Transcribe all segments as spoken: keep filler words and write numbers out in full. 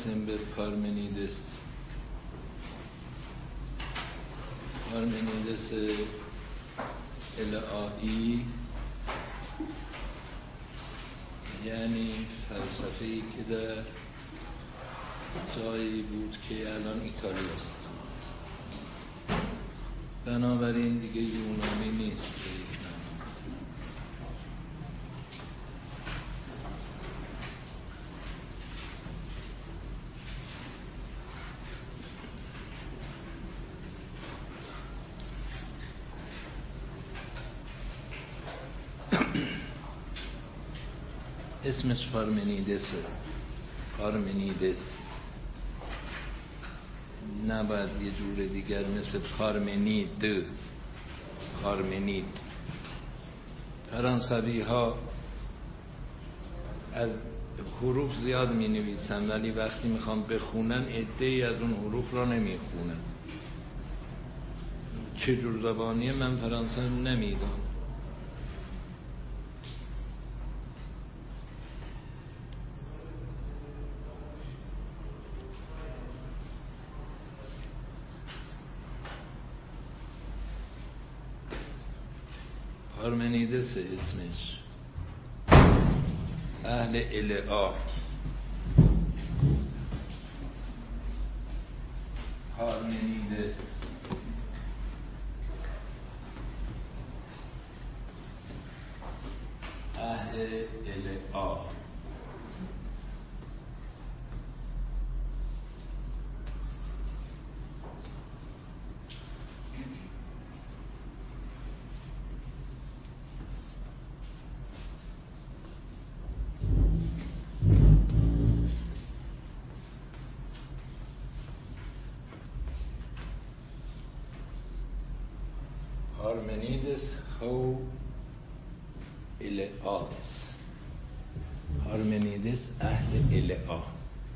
برسیم به پارمنیدس. پارمنیدس الهایی یعنی فلسفه‌ای که در جایی بود که الان ایتالیا است، بنابراین دیگه یونانی نیست به یک معنا. اسمش پارمنیدسه. پارمنیدس نباید یه جور دیگر مثل پارمنید پارمنید. فرانسوی ها از حروف زیاد می نویسن ولی وقتی میخوان بخونن عده‌ای از اون حروف را نمی خونن. چه جور زبانیه من فرانسه نمیدونم. پارمنیدس اسمش. اهل العا. پارمنیدس اهل العا. پارمنیدس هو العاس. پارمنیدس اهل العا.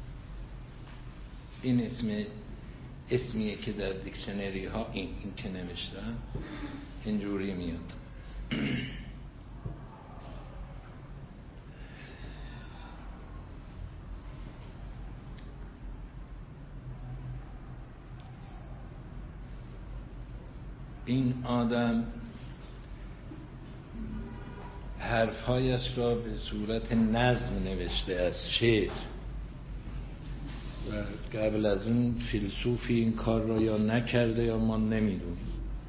این اسم اسمیه که در دیکشنری ها این, این که نوشتم اینجوری میاد. این آدم حرفهایش را به صورت نظم نوشته از شعر و قبل از اون فیلسوفی این کار را یا نکرده یا ما نمیدونیم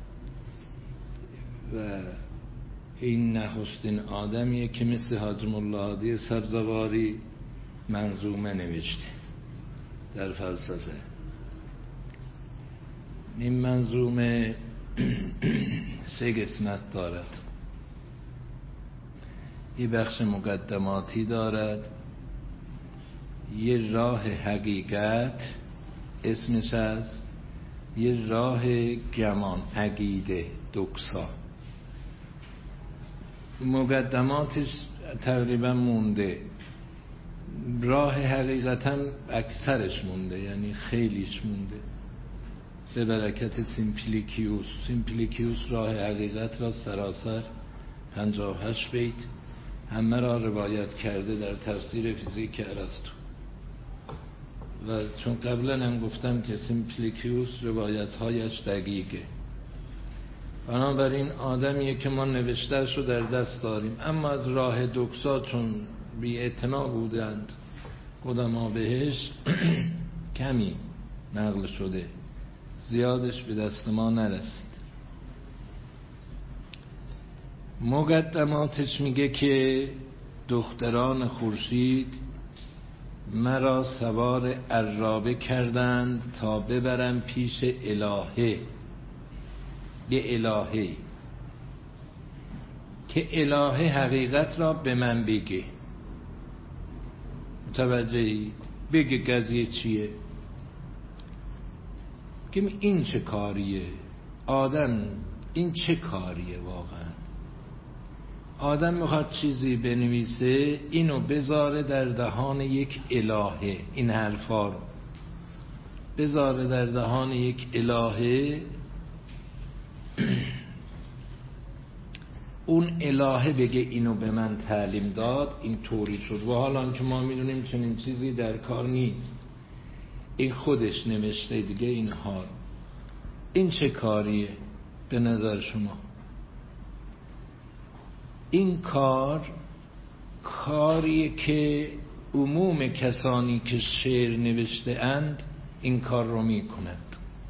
و این نخستین آدمیه که مثل حاج ملا سبزواری منظومه نوشته در فلسفه. این منظومه سه قسمت دارد. یه بخش مقدماتی دارد، یه راه حقیقت اسمش است، یه راه گمان عقیده دکسا. مقدماتش تقریبا مونده، راه حقیقت هم اکثرش مونده، یعنی خیلیش مونده به برکت سیمپلیکیوس. سیمپلیکیوس راه حقیقت را سراسر پنجاه و هشت بیت همه را روایت کرده در تفسیر فیزیک ارسطو و چون قبلا هم گفتم که سیمپلیکیوس روایت هایش دقیقه، بنابراین آدمیه که ما نوشتهش رو در دست داریم. اما از راه دکسا چون بی اعتنا بودند قدما بهش کمی نقل شده، زیادش به دست ما نرسید. مقدماتش میگه که دختران خورشید مرا سوار عرابه کردند تا ببرم پیش الهه، یه الهه که الهه حقیقت را به من بگه. متوجهید؟ بگه قضیه چیه، که این چه کاریه آدم، این چه کاریه واقعا. آدم میخواد چیزی بنویسه اینو بذاره در دهان یک الهه، این حرفا رو بذاره در دهان یک الهه، اون الهه بگه اینو به من تعلیم داد، این طوری شد. و حالا که ما میدونیم چنین چیزی در کار نیست، این خودش نوشته دیگه اینها. این چه کاریه به نظر شما؟ این کار کاریه که عموم کسانی که شعر نوشته اند این کار رو می کند.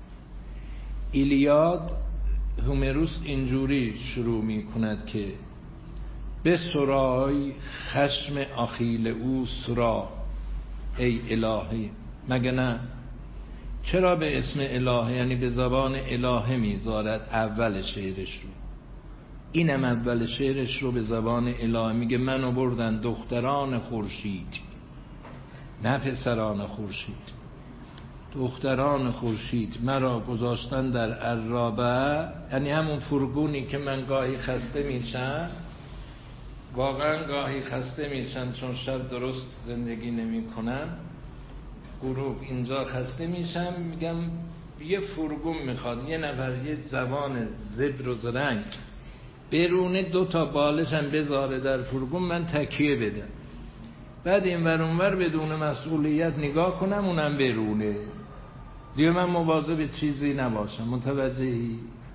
ایلیاد هومروس اینجوری شروع می کند که به سرای خشم آخیل او سرا، ای الهه. مگه نه؟ چرا به اسم الهه یعنی به زبان الهه میذارد اول شعرش رو؟ اینم اول شعرش رو به زبان الهه میگه منو بردن دختران خورشید، نه پسران خورشید، دختران خورشید مرا گذاشتن در عرابه، یعنی همون فرگونی که من گاهی خسته میشم، واقعا گاهی خسته میشم چون شب درست زندگی نمی کنم، غروب اینجا خسته میشم، میگم یه فرگون میخواد، یه نفر یه جوان زبر و زرنگ برونه دو تا بالشم بذاره در فرگون، من تکیه بدم، بعد این ور اون ور بدون مسئولیت نگاه کنم، اونم برونه دیگه، من مواظب چیزی نباشم. متوجهی؟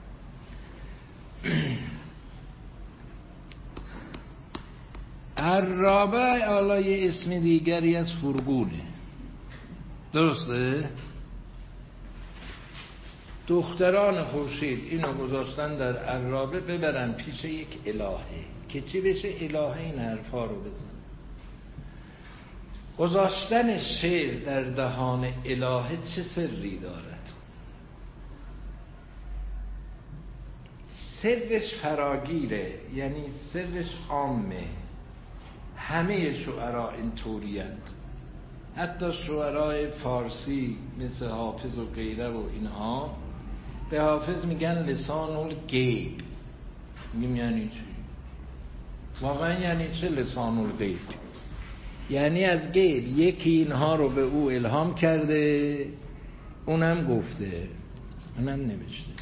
عرابه علای اسم دیگری از فرگونه، درسته؟ دختران خورشید اینو گذاشتن در عرابه ببرن پیش یک الهه که چی بشه؟ الهه این حرفا رو بزن. گذاشتن شعر در دهان الهه چه سری دارد؟ سرش فراگیره، یعنی سرش عامه، همه شعرا این طورiyند، حتی شعرای فارسی مثل حافظ و غیره و اینها به حافظ میگن لسان الغیب. میگم یعنی چی؟ واقعا یعنی چه لسان الغیب؟ یعنی از غیب یکی اینها رو به او الهام کرده، اونم گفته، اونم نوشته.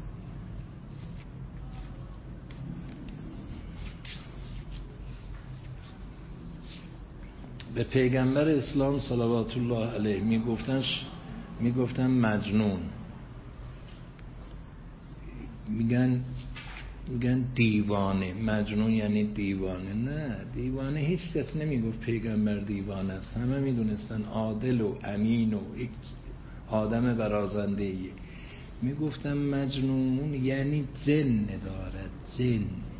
به پیغمبر اسلام صلوات الله علیه میگفتن میگفتن مجنون، میگن میگن دیوانه. مجنون یعنی دیوانه؟ نه، دیوانه هیچ کس نمیگفت پیغمبر دیوانه است، همه میدونستن عادل و امین و یک آدم برازنده‌ایه. میگفتن مجنون یعنی جن دارد، جن،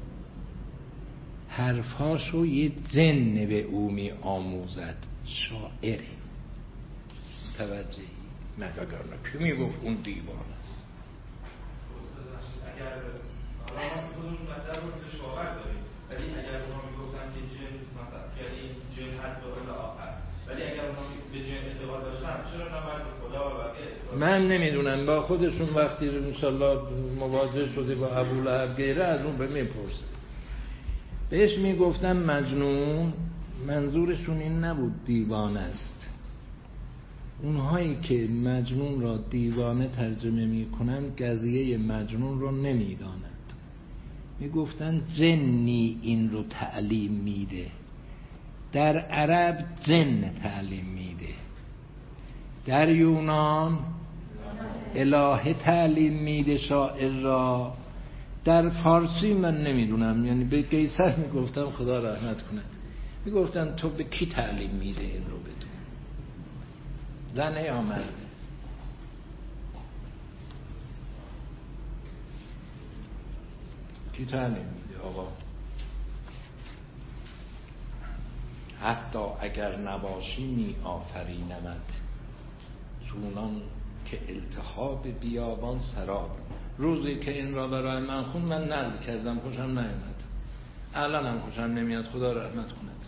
حرفاشو یه جن به او می آموزد، شاعره. توجهی؟ نه وگرنه که میگفت اون دیوان است. اگر حالا خودمون مطلب رو توش باور داریم، ولی اگر اونا میگفتن که جن مثلا یعنی جن حتی الی آخر، ولی اگر اونا به جن اعتقاد داشتن چرا نباید به خدا و بقیه؟ من نمیدونم، با خودشون وقتی انشالله مواجه شده با ابولهب غیره از اون به میپرسه. بهش میگفتن مجنون، منظورشون این نبود دیوانه است. اونهایی که مجنون را دیوانه ترجمه میکنند قضیه مجنون رو نمیدانند، میگفتن جنی این رو تعلیم میده. در عرب جن تعلیم میده، در یونان الهه تعلیم میده شاعر را، در فارسی من نمیدونم، یعنی به قیصر میگفتم خدا رحمت کند، میگفتن تو به کی تعلیم میده این رو بدون، زنه یا مرده؟ کی تعلیم میده آقا؟ حتی اگر نباشی می آفرینمت، چونان که التهاب بیابان سراب. روزی که این را برای من خون، من نقل کردم، خوشم نیامد، الان هم خوشم نمیاد، خدا رحمت کند.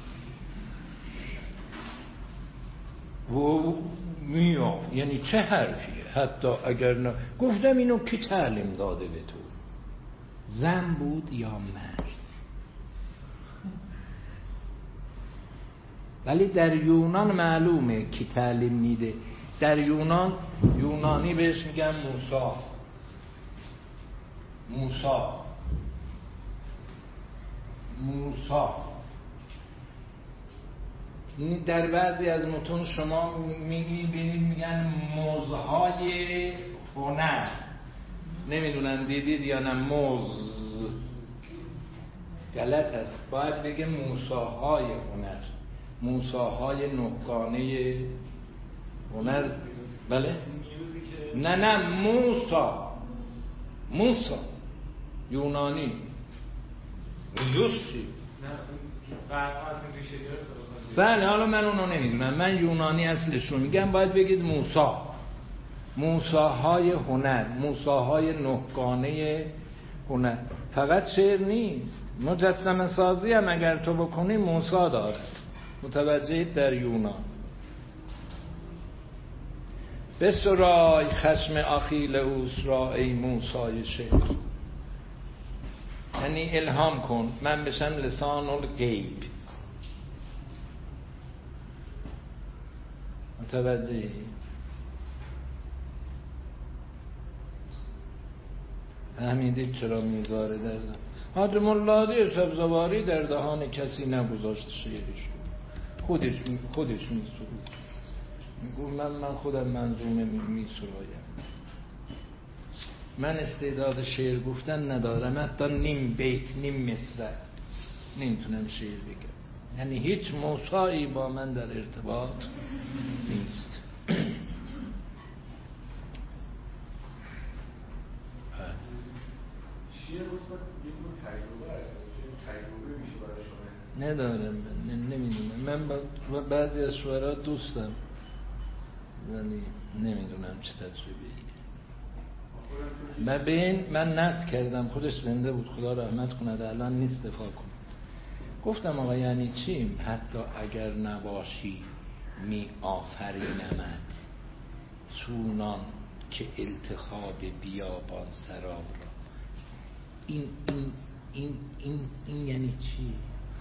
و میاد یعنی چه حرفیه؟ حتی اگر نه، گفتم اینو کی تعلیم داده به تو؟ زن بود یا مرد؟ ولی در یونان معلومه کی تعلیم میده. در یونان، یونانی بهش میگن موسی. موسی موسی در بعضی از متون شما میبینید میگن موزهای هنر، نمیدونم دیدید یا نه، موز غلط است، باید بگه موساهای هنر، موساهای نهگانه هنر. بله؟ نه نه موسا، موسا یونانی میوسی. بله حالا من اونو نمیدونم، من یونانی اصلش رو میگم، باید بگید موسا، موساهای هنر، موساهای نهگانه هنر. فقط شعر نیست، مجسمه سازی هم اگر تو بکنی موسا داره، متوجهید؟ در یونان بسرای خشم اخیل اوس را ای موسای شعر، یعنی الهام کن من بشم لسان الغیب. متوجهی؟ فهمیدید چرا میذاره در دهان حاتم اللادی سبزواری در دهان کسی نگذاشت شعرش، خودش خودش میسرود، میگو من من خودم منظومه میسرایم، من استعداد شعر گفتن ندارم، حتی نیم بیت نیم مصرع نمیتونم شعر بگم، یعنی هیچ موسایی با من در ارتباط نیست. شعر استاد یک نوع تجربه است، تجربه میشه برای شما؟ ندارم، نمیدونم، من با بعضی از شعرها دوستم ولی نمیدونم چه تجربه‌ای. من به این من نقد کردم، خودش زنده بود خدا رحمت کنه، الان نیست، دفاع کنه. گفتم آقا یعنی چی حتی اگر نباشی می آفرینمت چونان که التخاب بیابان سراب را، این این این این این یعنی چی؟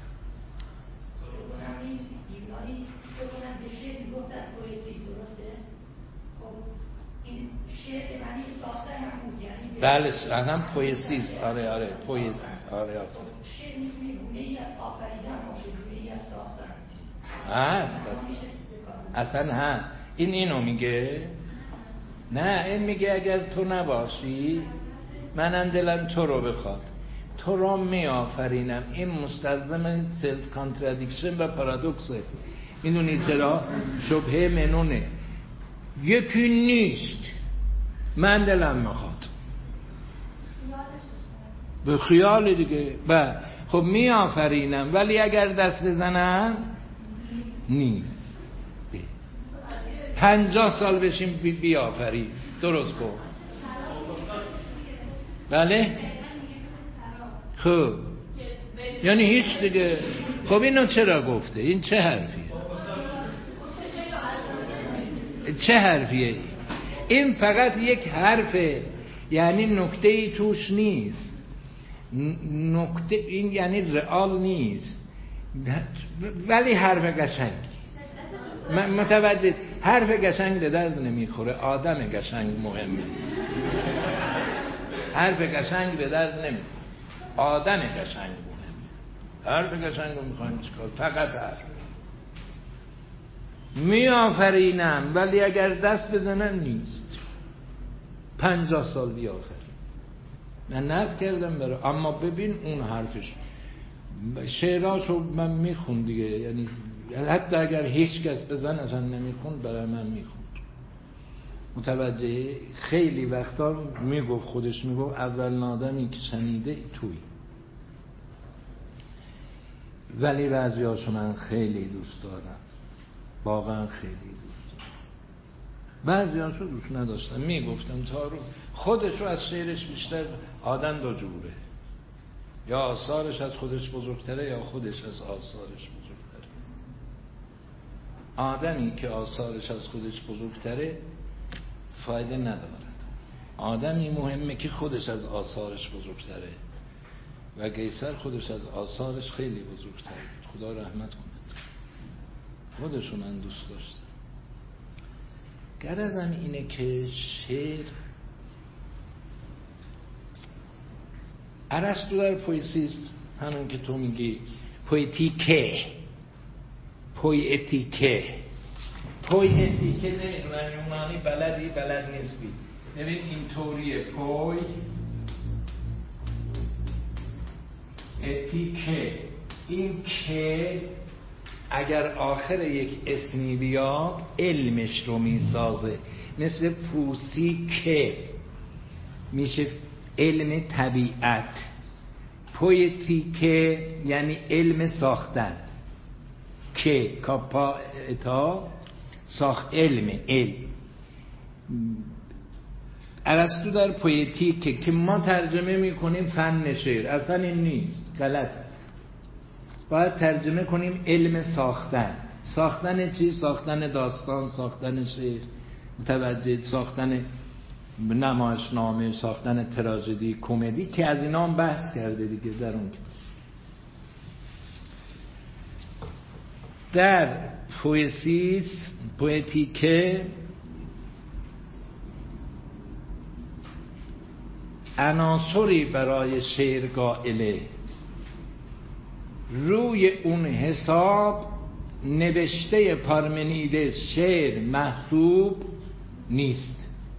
یونانی بکنن به شعر میگفتن پویسیست، درسته؟ خب این شعر معنی ساخته هم بود، یعنی بله هم پویسیست، آره آره پویسیست، آره آره شعر میتونه گونه ای از آفریدن باشه، گونه ای از ساختن هست، اصلا هست. این اینو میگه؟ نه این میگه اگر تو نباشی منم دلم تو رو بخواد، تو را می آفرینم. این مستلزم سلف کانترادیکشن و پارادوکسه. میدونی چرا؟ شبهه منونه. یکی نیست من دلم میخواد، به خیال دیگه. با خب می آفرینم ولی اگر دست بزنم نیست. پنجاه سال بشیم بی, بی آفرین درست کن. بله خب یعنی هیچ دیگه. خب اینو چرا گفته؟ این چه حرفیه؟ چه حرفیه این؟ فقط یک حرفه، یعنی نکته ای توش نیست، نکته این یعنی رئال نیست، ولی حرف قشنگ. متوجه؟ حرف قشنگ به درد نمیخوره، آدم قشنگ مهمه. حرف قشنگ به درد نمیخوره، آدم قشنگ مهمه. حرف قشنگ رو میخوایم چیکار؟ فقط حرف. می آفرینم ولی اگر دست بزنم نیست. پنجاه سال بی آفرین. من نقد کردم برای، اما ببین اون حرفش، شعراشو من میخون دیگه، یعنی حتی اگر هیچ کس بزن اصلا نمیخوند، برای من میخوند. متوجه؟ خیلی وقتا میگفت، خودش میگفت اول آدمی که شنیده توی. ولی بعضی هاشو من خیلی دوست دارم، واقعا خیلی دوست دارم. بعضی هاشو دوست نداشتم، میگفتم تا رو خودشو از شعرش بیشتر آدم دو جوره، یا آثارش از خودش بزرگتره یا خودش از آثارش بزرگتره. آدمی که آثارش از خودش بزرگتره فایده ندارد. آدمی مهمه که خودش از آثارش بزرگتره، و قیصر خودش از آثارش خیلی بزرگتره، خدا رحمت کند. خودشو من دوست داشتم. غرضم اینه که شعر، ارسطو در پویسیست همون که تو میگی پویتیکه، پویتیکه. پویتیکه نمیدونم یونانی بلدی بلد نیستی. ببین اینطوریه، پوی اتیکه. این که اگر آخر یک اسمی بیاد علمش رو میسازه، مثل پوسی که میشه علم طبیعت. پویتیکه یعنی علم ساختن، که کاپا اتا ساخت علم علم. ارسطو در پویتیکه که ما ترجمه میکنیم فن شعر، اصلا این نیست، غلط. باید ترجمه کنیم علم ساختن. ساختن چی؟ ساختن داستان، ساختن شعر، متوجه، ساختن نمایشنامه، ساختن تراژدی، کمدی، که از اینا هم بحث کرده دیگه در اون. در پویسیس پویتیکه عناصری برای شعر قائله، روی اون حساب نوشته پارمنیدس شعر محسوب نیست.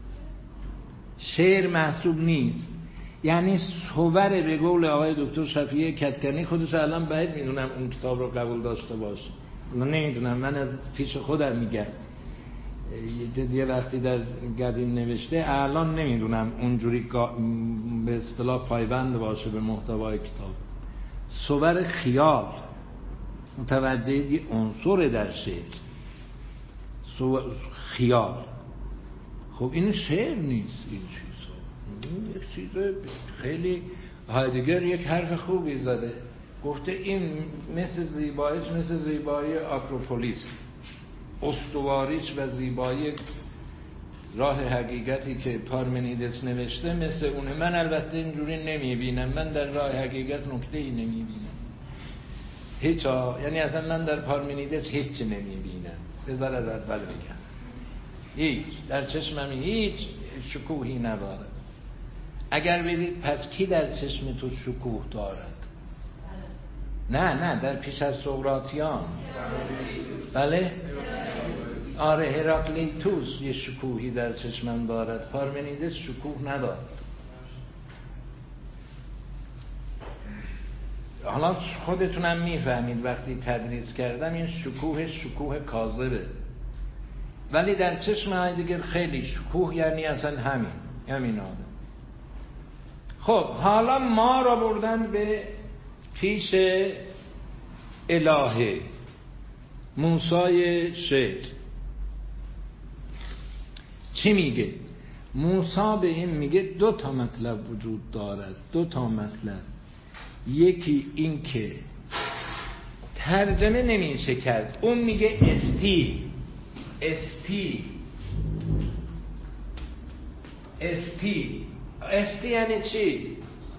شعر محسوب نیست یعنی صور، به قول آقای دکتر شفیع کدکنی، خودش الان باید میدونم اون کتاب رو قبول داشته باشه، نمیدونم، من از پیش خودم میگم، یه وقتی در قدیم نوشته، الان نمیدونم اونجوری به اصطلاح پایبند باشه به محتوای کتاب. صور خیال، متوجه یه عنصر در شعر، صور خیال. خب این شعر نیست، این چیزا، این یک چیز خیلی. هایدگر یک حرف خوبی زده، گفته این مثل زیباییش مثل زیبایی آکروپولیس، استواریش و زیبایی راه حقیقتی که پارمنیدس نوشته مثل اونه. من البته اینجوری نمیبینم، من در راه حقیقت نکته ای نمیبینم هیچ ها. یعنی اصلا من در پارمنیدس هیچ نمیبینم، بذار از اول بگم، هیچ در چشمم هیچ شکوهی نداره. اگر بگید پس کی در چشم تو شکوه دارد؟ نه نه در پیش از سقراطیان، بله آره، هراکلیتوس یه شکوهی در چشمم دارد، پارمنیدس شکوه ندارد. حالا خودتونم میفهمید وقتی تدریس کردم این شکوه شکوه کاذبه، ولی در چشم هایدگر خیلی شکوه یعنی اصلا همین همین آدم. خب حالا ما را بردن به پیش الهه، موسی شعر. چی میگه؟ موسی به این میگه دو تا مطلب وجود دارد، دو تا مطلب. یکی این که ترجمه نمیشه کرد، اون میگه استی استی استی استی یعنی چی؟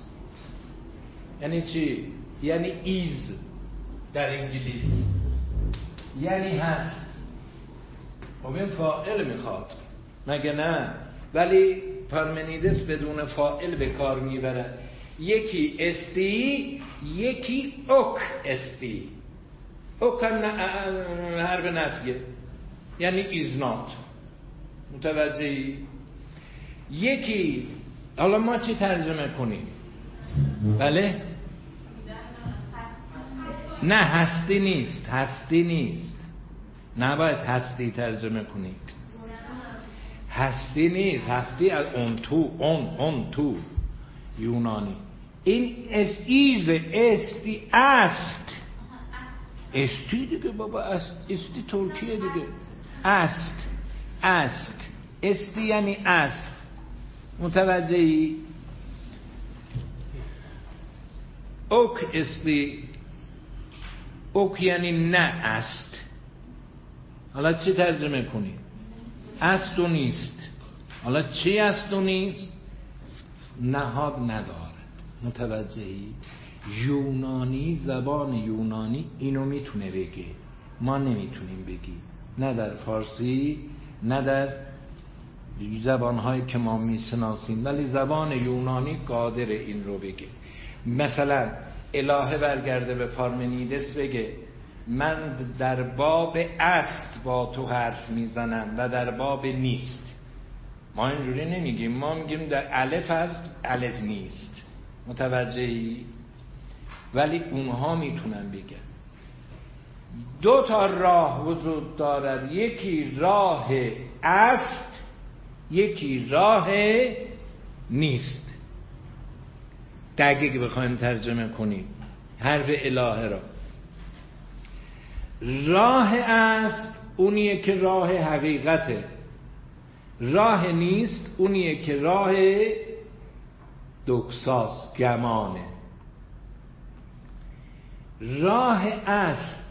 یعنی چی؟ یعنی ایز در انگلیسی، یعنی هست. خب این فاعل میخواد مگه نه؟ ولی پارمنیدس بدون فاعل به کار میبرد. یکی استی، یکی اوک استی. اوک حرف نفیه یعنی ایز نات، متوجهی؟ یکی، حالا ما چی ترجمه کنیم؟ بله؟ نه هستی نیست، هستی نیست، نباید هستی ترجمه کنید. هستی نیست، هستی از اون تو، اون اون تو یونانی. این اس ایز استی است، استی دیگه بابا، است استی ترکیه دیگه، است است استی یعنی است، متوجهی؟ اوک استی، اوک یعنی نه است. حالا چی ترجمه کنی؟ است و نیست. حالا چی است و نیست؟ نهاد نداره، متوجهی؟ یونانی، زبان یونانی اینو میتونه بگه، ما نمیتونیم بگیم، نه در فارسی نه در زبانهایی که ما میشناسیم، ولی زبان یونانی قادر این رو بگه. مثلا الهه برگرده به پارمنیدس بگه من در باب است با تو حرف میزنم و در باب نیست. ما اینجوری نمیگیم، ما میگیم در الف است الف نیست. متوجهی؟ ولی اونها میتونن بگن دو تا راه وجود دارد، یکی راه است، یکی راه نیست. دقیق بخوایم ترجمه کنیم حرف الهه را، راه است اونیه که راه حقیقته، راه نیست اونیه که راه دکساس، گمانه. راه است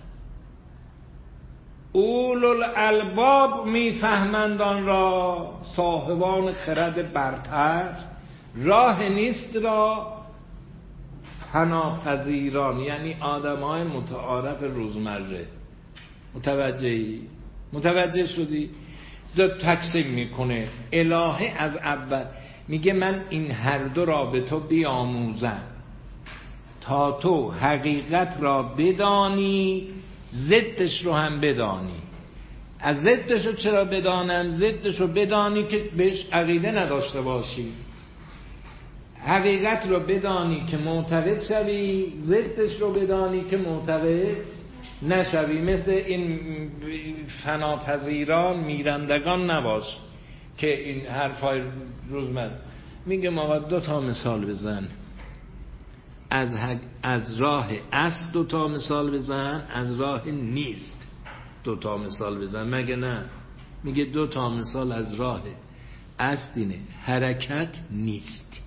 اولوالالباب میفهمند آن را، صاحبان خرد برتر. راه نیست را فناپذیران، یعنی آدم‌های متعارف روزمره. متوجهی؟ متوجه شدی؟ دو تقسیم میکنه الهه. از اول میگه من این هر دو را به تو بیاموزم تا تو حقیقت را بدانی، ضدش رو هم بدانی. از ضدش رو چرا بدانم؟ ضدش رو بدانی که بهش عقیده نداشته باشی، حقیقت رو بدانی که معتقد شوی، ضدش رو بدانی که معتقد نشوی. مثل این فناپذیران میرندگان نباش که این حرفای روزمره. میگه ما دو تا مثال بزن، از از راه است دو تا مثال بزن، از راه نیست دو تا مثال بزن. مگه نه؟ میگه دو تا مثال از راه است اینه حرکت نیست،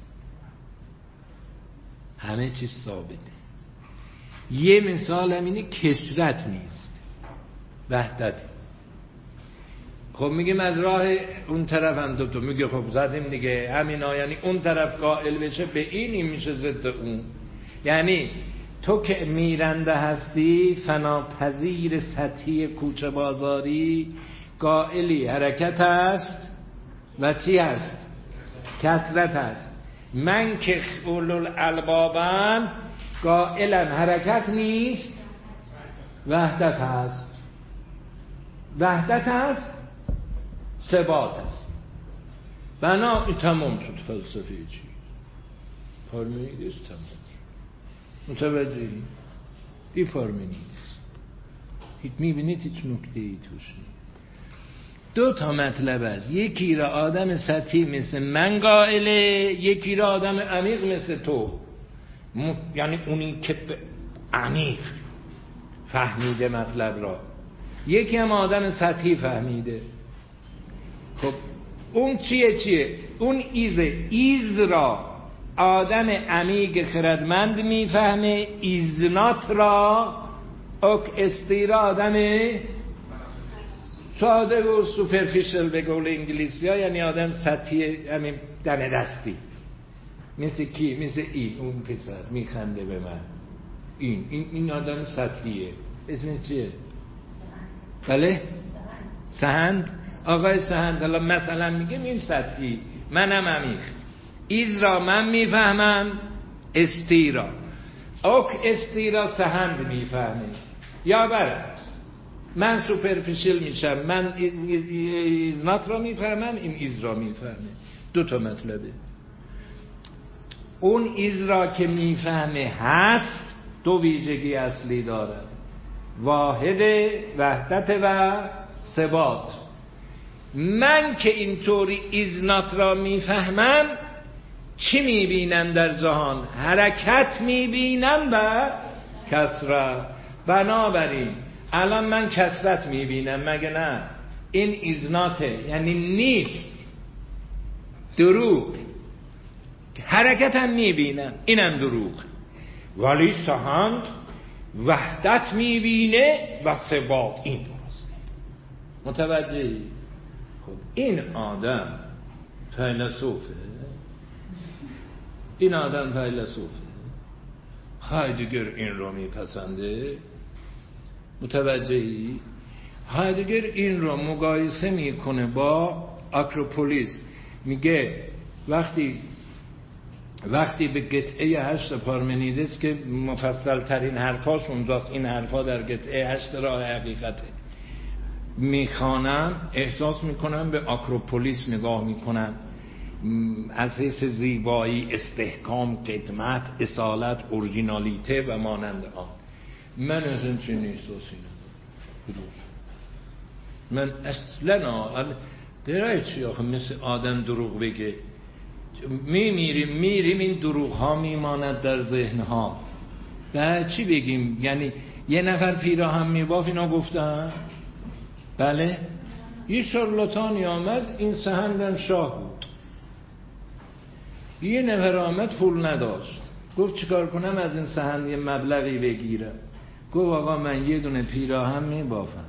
همه چیز ثابته. یه مثال هم اینه کثرت نیست، وحدت. خب میگیم از راه اون طرف هم دو تا. میگه خب زدیم دیگه همینا، یعنی اون طرف قائل بشه به این، این میشه ضد اون. یعنی تو که میرنده هستی، فناپذیر سطحی کوچه بازاری، قائلی حرکت هست و چی هست؟ کثرت هست. من که اولوالالبابم، قائلم حرکت نیست، وحدت هست. وحدت هست، ثبات هست. بنا تمام شد فلسفه چی؟ پارمنیدس تمام شد. متوجهی؟ این پارمنیدس هیچ میبینید هیچ نکته ای توش نیست. دو تا مطلب است، یکی را آدم سطحی مثل من قائله، یکی را آدم عمیق مثل تو، م... یعنی اونی که عمیق فهمیده مطلب را، یکی هم آدم سطحی فهمیده. خب اون چیه چیه؟ اون ایزه ایز را آدم عمیق خردمند میفهمه، ایزنات را اوک استی را آدم ساده و سوپرفیشل به قول انگلیسی ها، یعنی آدم سطحی، همین دم دستی. مثل کی؟ مثل این اون پسر میخنده به من، این این این آدم سطحیه. اسم چیه؟ بله؟ سهند. آقای سهند. حالا مثلا میگم این سطحی، منم عمیق. ایز را من میفهمم، استی را اوک استی را سهند میفهمه، یا برعکس. من سوپرفیشل میشم، من ایزنات را میفهمم، این ایز را میفهمه. دو تا مطلبه. اون ایز را که میفهمه هست، دو ویژگی اصلی دارد، واحد، وحدت و ثبات. من که اینطوری ایزنات را میفهمم، چی میبینم در جهان؟ حرکت میبینم و کثرت. بنابراین الان من کثرت میبینم، مگه نه؟ این ایزناته، یعنی نیست، دروغ. حرکت هم میبینم، اینم دروغ. ولی سهند وحدت میبینه و ثبات، این درسته. متوجهی؟ خب این آدم فیلسوفه، این آدم فیلسوفه. هایدگر این رو میپسنده. متوجهی؟ هایدگر این رو مقایسه میکنه با آکروپولیس. میگه وقتی وقتی به قطعه هشت پارمنیدس که مفصل ترین حرفاش اونجاست، این حرفا در قطعه هشت راه حقیقته، میخوانم احساس میکنم به آکروپولیس نگاه میکنم، از حیث زیبایی، استحکام، قدمت، اصالت، اورژینالیته و مانند آن. من از این چنین احساسی ندارم. من اصلا آن برای چی آخه مثل آدم دروغ بگه؟ میمیریم میریم این دروغ ها میماند در ذهن ها. بعد چی بگیم؟ یعنی یه نفر پیراهن میباف اینا گفتن؟ بله؟ یه شارلاتانی آمد این سهندن شاه بود، یه نفر آمد پول نداشت، گفت چیکار کنم از این سهند یه مبلغی بگیرم؟ گفت آقا من یه دونه پیراهن میبافم.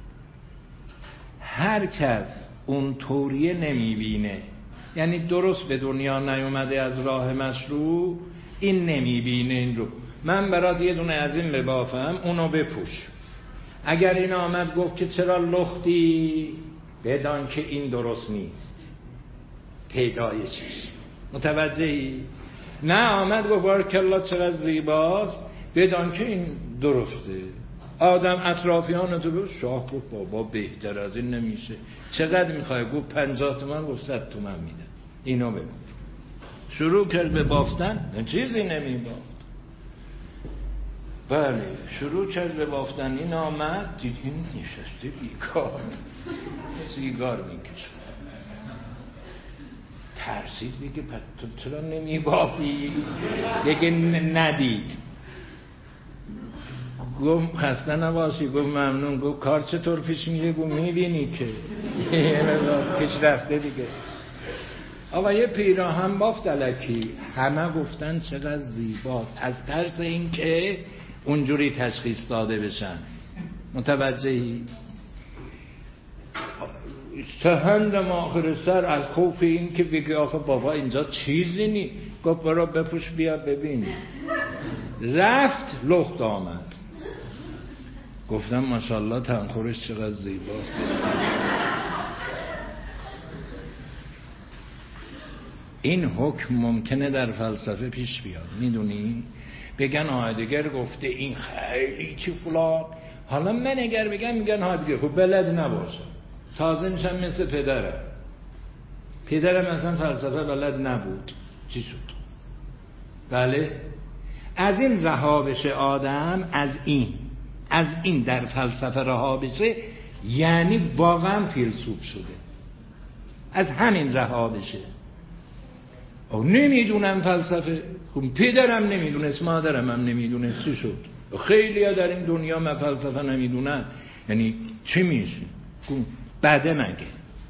هر کس اون طوریه نمیبینه، یعنی درست به دنیا نیومده از راه مشروع، این نمیبینه این رو. من برات یه دونه از این ببافم، اونو بپوش. اگر این آمد گفت که چرا لختی، بدان که این درست نیست، پیدای چیش. متوجهی؟ نه آمد گفت بارکالله چقدر زیباست، بدان که این درسته. آدم اطرافیان تو گفت شاه گفت بابا بهتر از این نمیشه، چقدر میخوای؟ گفت پنجاه تومن. گفت صد تومن میدم. اینو بگو. شروع کرد به بافتن، چیزی نمیبافت. بله شروع کرد به بافتن. این آمد دید این نشسته بیکار سیگار میکشه، ترسید بگه تو چرا نمیبافی؟ بگه ندید. گفت خسته نباشی. گفت ممنون. گفت کار چطور پیش میره؟ گفت میبینی که پیش رفته دیگه. آقا یه پیراهن بافت الکی، همه گفتن چقدر زیباست، از ترس این که اونجوری تشخیص داده بشن. متوجهی؟ سهندم آخر سر از خوف این که بگه آخه بابا اینجا چیزی نی. گفت برو بپوش بیا ببین. رفت لخت آمد. گفتم ماشاءالله تنخورش چقدر زیباست. این حکم ممکنه در فلسفه پیش بیاد، میدونی؟ بگن هایدگر گفته این خیلی چی فلان. حالا من اگر بگم میگن هایدگر خب بلد نباشه، تازه میشم مثل پدرم. پدرم اصلا فلسفه بلد نبود، چی شد؟ بله؟ از این رها بشه آدم، از این از این در فلسفه رها بشه، یعنی واقعا فیلسوف شده. از همین رها بشه. او نمیدونم فلسفه. خب پدرم نمیدونست، مادرم هم نمیدونست، چی شد؟ خیلی ها در این دنیا من فلسفه نمیدونن، یعنی چی میشه؟ بده مگه؟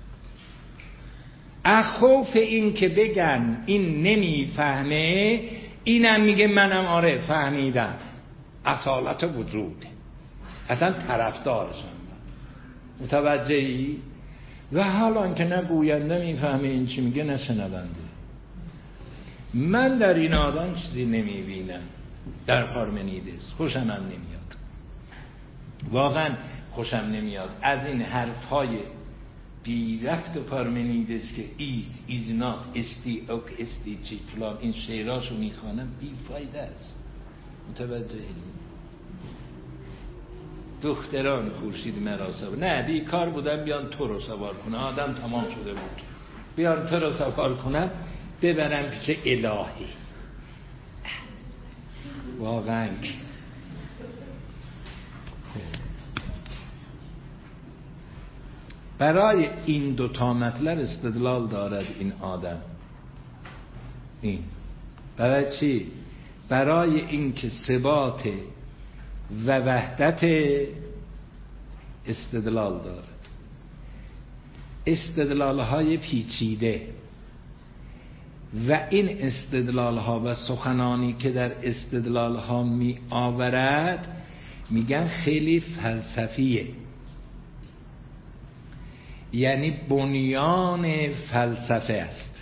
اخوف این که بگن این نمیفهمه، اینم میگه منم آره فهمیدم، اصالت وجوده، اصلا طرفدارشم. متوجهی؟ و حالا که نه گوینده میفهمه این چی میگه، نه شنونده. من در این آدم چیزی نمیبینم در پارمنیدس. خوشم هم نمیاد، واقعا خوشم نمیاد از این حرفهای بی رفت پارمنیدس که ایز ایز نات استی اوک استی چی فلان، این شعراشو میخوانم بی فایده است. متوجهی؟ دختران خورشید مرا سوار، نه بیکار بودم بیان تو رو سوار کنم، آدم تمام شده بود، بیان تو رو سوار کنم ببرم پیش الهی. واقعا برای این دو تا مطلب استدلال دارد این آدم. این برای چی؟ برای این که ثبات و وحدت استدلال دارد. استدلال های پیچیده و این استدلال ها و سخنانی که در استدلال ها می آورد میگن خیلی فلسفیه، یعنی بنیان فلسفه است.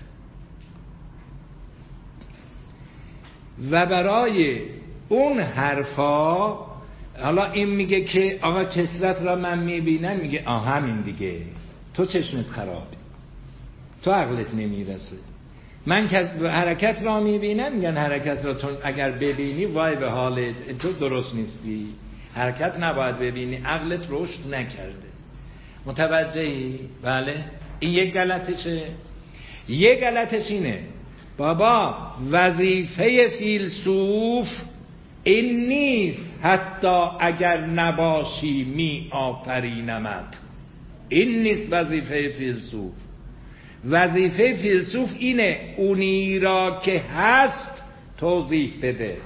و برای اون حرفا حالا این میگه که آقا کثرت را من میبینم، میگه آه همین دیگه، تو چشمت خرابه، تو عقلت نمیرسه. من که حرکت را میبینم میگن حرکت را تو اگر ببینی وای به حالت، تو درست نیستی، حرکت نباید ببینی، عقلت رشد نکرده. متوجهی؟ بله. این یک غلطشه. یک غلطش اینه بابا وظیفه فیلسوف این نیست حتی اگر نباشی می آفرینمت. این نیست وظیفه فیلسوف. وظیفه فیلسوف اینه اونی را که هست توضیح بده،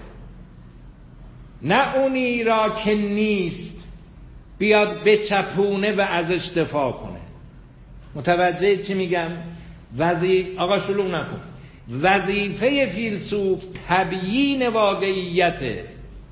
نه اونی را که نیست بیاد بچپونه و ازش دفاع کنه. متوجه چی میگم؟ وظیفه آقا شلوغ نکن. وظیفه فیلسوف تبیین واقعیته،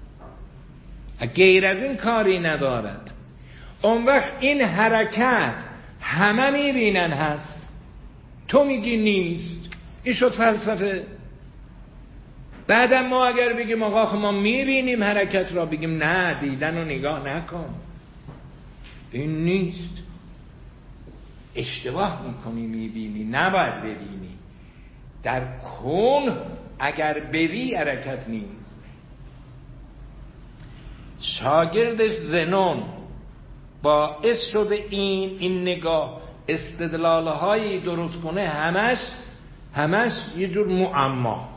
غیر از این کاری ندارد. اون وقت این حرکت همه میبینن هست، تو میگی نیست، این شد فلسفه. بعدم ما اگر بگیم آقا ما میبینیم حرکت را، بگیم نه دیدن رو نگاه نکن، این نیست، اشتباه میکنی، میبینی، نباید ببینی. در کون اگر بری حرکت نیست. شاگردش زنون باعث شده این این نگاه استدلالهایی درست کنه، همش همش یه جور معما.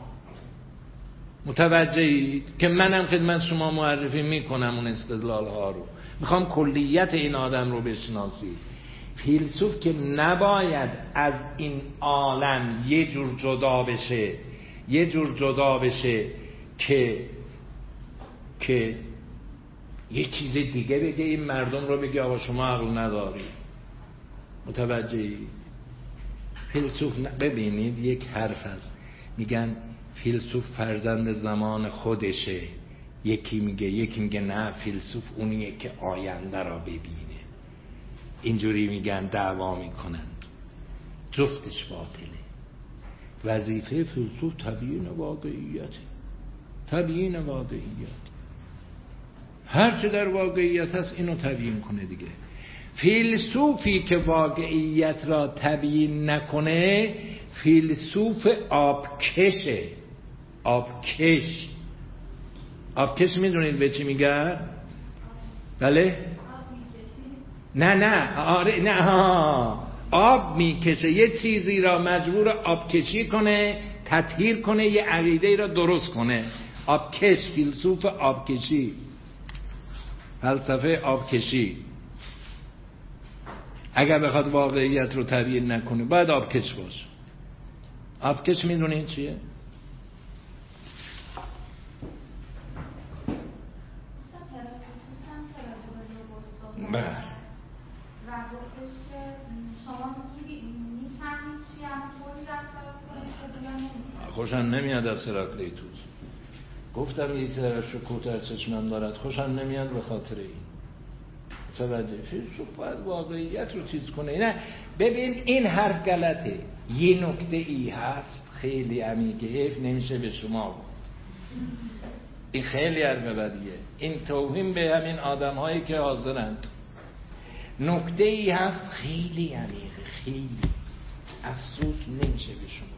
متوجهید که منم خدمت شما معرفی میکنم اون استدلالها رو، میخوام کلیت این آدم رو بشناسید. فیلسوف که نباید از این عالم یه جور جدا بشه، یه جور جدا بشه که که یه چیز دیگه بگه، این مردم رو بگه آقا شما عقل نداری. متوجهی؟ فیلسوف ن... ببینید یک حرف هست میگن فیلسوف فرزند زمان خودشه، یکی میگه یکی میگه نه فیلسوف اونیه که آینده را ببینه. اینجوری میگن، دعوا میکنند. جفتش باطله. وظیفه فیلسوف تبیین واقعیت، تبیین واقعیت، هر چه در واقعیت هست اینو تبیین کنه دیگه. فیلسوفی که واقعیت را تبیین نکنه فیلسوف آبکشه. آبکش آبکش میدونید به چی میگن؟ بله؟ نه نه آره نه ها. آب میکشه، یه چیزی را مجبور آب کشی کنه، تطهیر کنه، یه عقیده را درست کنه. آبکش، فیلسوف آبکشی، فلسفه آبکشی. اگر بخواد واقعیت رو تبیین نکنه باید آبکش باشه. آبکش میدونین چیه؟ بله. و گفتش که شما میفهمید چی هم طوری رفتار کنید که دیگه نمیفهمید. خوشم نمیاد از هراکلیتوس. گفتم یه طرف کوتاه چشمم دارد، خوشم نمیاد به خاطر این. متوجه فیلسوف باید واقعیت رو چیز کنه. نه ببین این حرف غلطه. یه نکته ای هست خیلی عمیقه، حیف نمیشه به شما بود. این خیلی حرف بدیه. این توهین به همین آدم هایی که حاضرند. نکته ای هست خیلی عمیقه، خیلی افسوس نمیشه به شما.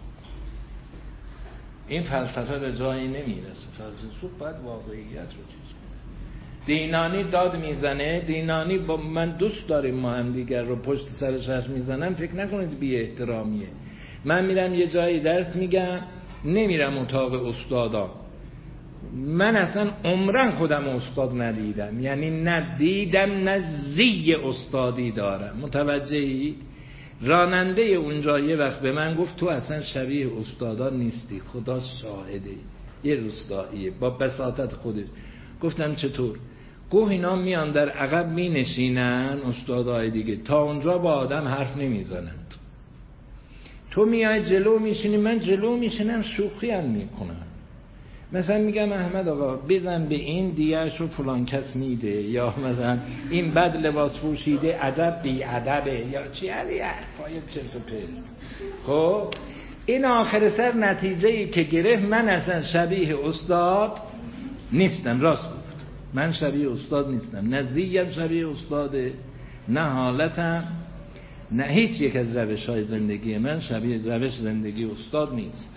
این فلسفه به جایی نمیرسه. فلسفه باید واقعیت رو چیز کنه. دینانی داد میزنه، دینانی با من دوست داریم ما هم دیگر رو پشت سر شش میزنم، فکر نکنید بی احترامیه. من میرم یه جایی درس میگم، نمیرم اتاق استادا. من اصلا عمرن خودم استاد ندیدم، یعنی ندیدم، نه زی استادی دارم. متوجهی؟ راننده اونجا یه وقت به من گفت تو اصلا شبیه استادا نیستی، خدا شاهده. یه روستاییه با بساطت خودش. گفتم چطور؟ گفت اینا میان در عقب می نشینن استادای دیگه، تا اونجا با آدم حرف نمیزنند. تو میای جلو میشینی، من جلو میشینم شوخی هم میکنم. مثلا میگم احمد آقا بزن به این دیگرش رو فلان کس میده، یا مثلا این بد لباس پوشیده ادب بی ادبه، یا چی علی حرفای چرت و پرت. خب این آخر سر نتیجه ای که گرفت من اصلا شبیه استاد نیستم. راست گفت، من شبیه استاد نیستم، نه زیم شبیه استاده، نه حالتم، نه هیچ یک از روش های زندگی من شبیه روش زندگی استاد نیست.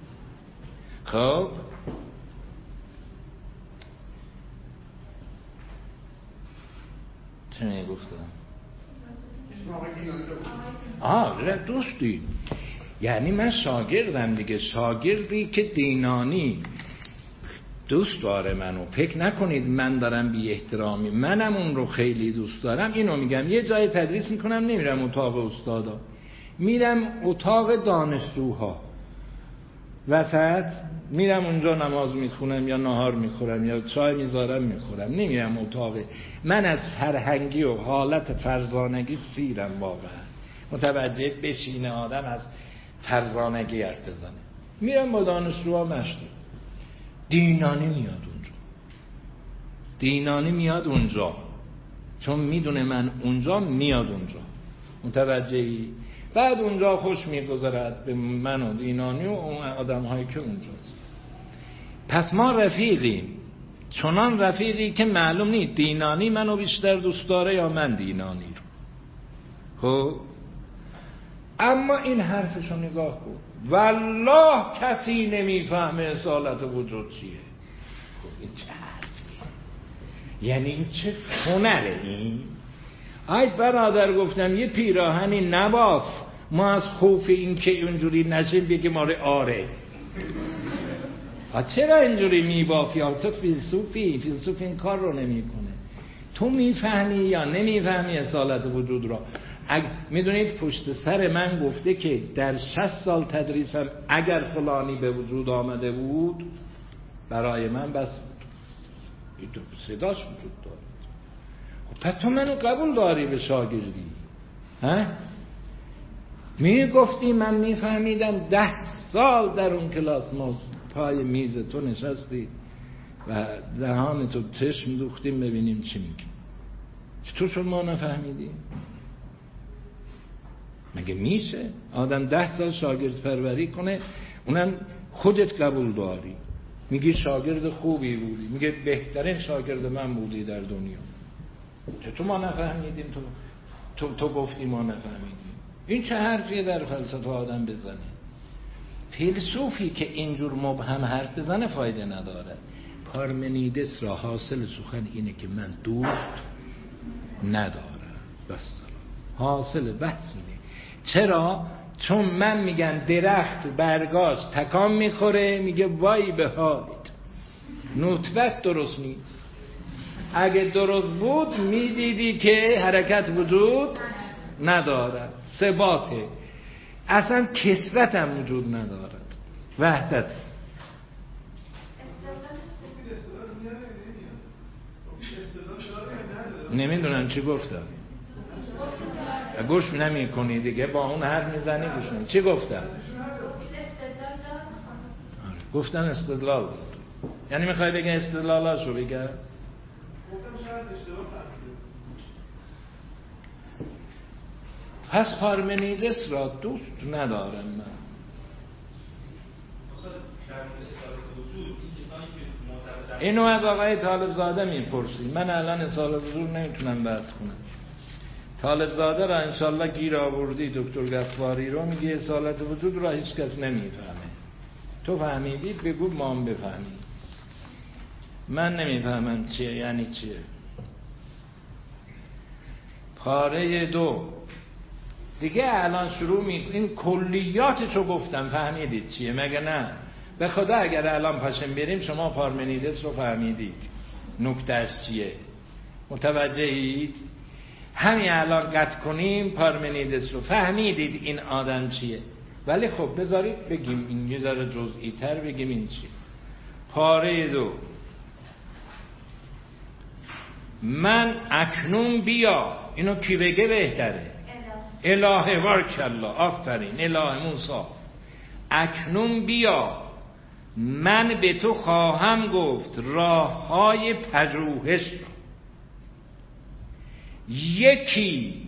خب چه میگفتم؟ آه دوستی، یعنی من شاگردم دیگه، شاگردی که دینانی دوست داره منو. فکر نکنید من دارم بی احترامی، منم اون رو خیلی دوست دارم. اینو میگم یه جای تدریس میکنم نمیرم اتاق استادا، میرم اتاق دانشجوها وسط، میرم اونجا نماز میخونم یا نهار میخورم یا چای میذارم میخورم، نمیرم اتاق. من از فرهنگی و حالت فرزانگی سیرم واقعا، متوجه بشینه آدم از فرزانگی حرف بزنه. میرم با دانشجوها مشغول. دینانی میاد اونجا، دینانی میاد اونجا چون میدونه من اونجا میاد اونجا، متوجهی؟ بعد اونجا خوش میگذرد به من و دینانی و اون آدم هایی که اونجاست. پس ما رفیقیم، چنان رفیقی که معلوم نیست دینانی منو بیشتر دوست داره یا من دینانی رو. خب اما این حرفشو نگاه کن، والله کسی نمیفهمه اصالت وجود چیه. خب این چه حرفیه؟ یعنی این چه هنره این؟ ای برادر گفتم یه پیراهنی نباف، ما از خوف این که اونجوری نشیم بگیم آره آره. چرا اینجوری میبافی؟ تو فیلسوفی، فیلسوف این کار رو نمیکنه. تو میفهمی یا نمیفهمی اصالت وجود رو؟ میدونید پشت سر من گفته که در شصت سال تدریسم اگر فلانی به وجود آمده بود برای من بس بود، صداش وجود داره. خب پس تو منو قبول داری به شاگردی؟ ها؟ میگفتی من میفهمیدم ده سال در اون کلاس ما پای میز تو نشستی و دهان تو چشم دوختیم ببینیم چی میگی. چطور شد ما نفهمیدیم؟ مگه میشه آدم ده سال شاگرد پروری کنه اونم خودت قبول داری، میگی شاگرد خوبی بودی، میگه بهترین شاگرد من بودی در دنیا، چطور ما نفهمیدیم؟ تو تو, تو گفتی ما نفهمیدیم. این چه حرفیه در فلسفه آدم بزنه؟ فیلسوفی که اینجور مبهم حرف بزنه فایده نداره. پارمنیدس را حاصل سخن اینه که من دوست ندارم، بس حاصل بحث اینه. چرا؟ چون من میگن درخت برگاش تکان میخوره، میگه وای به حالت، نطفت درست نیست. اگه درست بود میدیدی که حرکت وجود ندارد، ثباته، اصلا کثرت هم وجود ندارد، وحدت. نمیدونم چی گفتم، گوش نمی کنی دیگه، با اون حرف میزنی گوش نمی. چی گفتم؟ گفتم استدلال بود. یعنی میخوای بگه استدلالاشو بگه؟ پس پارمنیدس را دوست ندارم من. اینو از آقای طالب زاده میپرسی، من الان اصالت وجود نمیتونم بحث کنم. طالب زاده را انشالله گیر آوردی، دکتر گفواری رو، میگه اصالت وجود را هیچ کس نمیفهمه. تو فهمیدی بگو ما هم بفهمیم. من نمیفهمم چیه، یعنی چیه. پاره دو دیگه الان شروع می این کلیاتشو گفتم، فهمیدید چیه مگه نه؟ به خدا اگر الان پاشم بریم شما پارمنیدس رو فهمیدید نکتهش چیه، متوجهید؟ همین الان قطع کنیم پارمنیدس رو فهمیدید این آدم چیه. ولی خب بذارید بگیم این یه ذره جزئی تر بگیم این چیه. پاره دو، من اکنون بیا، اینو کی بگه بهتره؟ الهه بارکالله، آفرین اله موسی. اکنون بیا من به تو خواهم گفت راه های پژوهش. یکی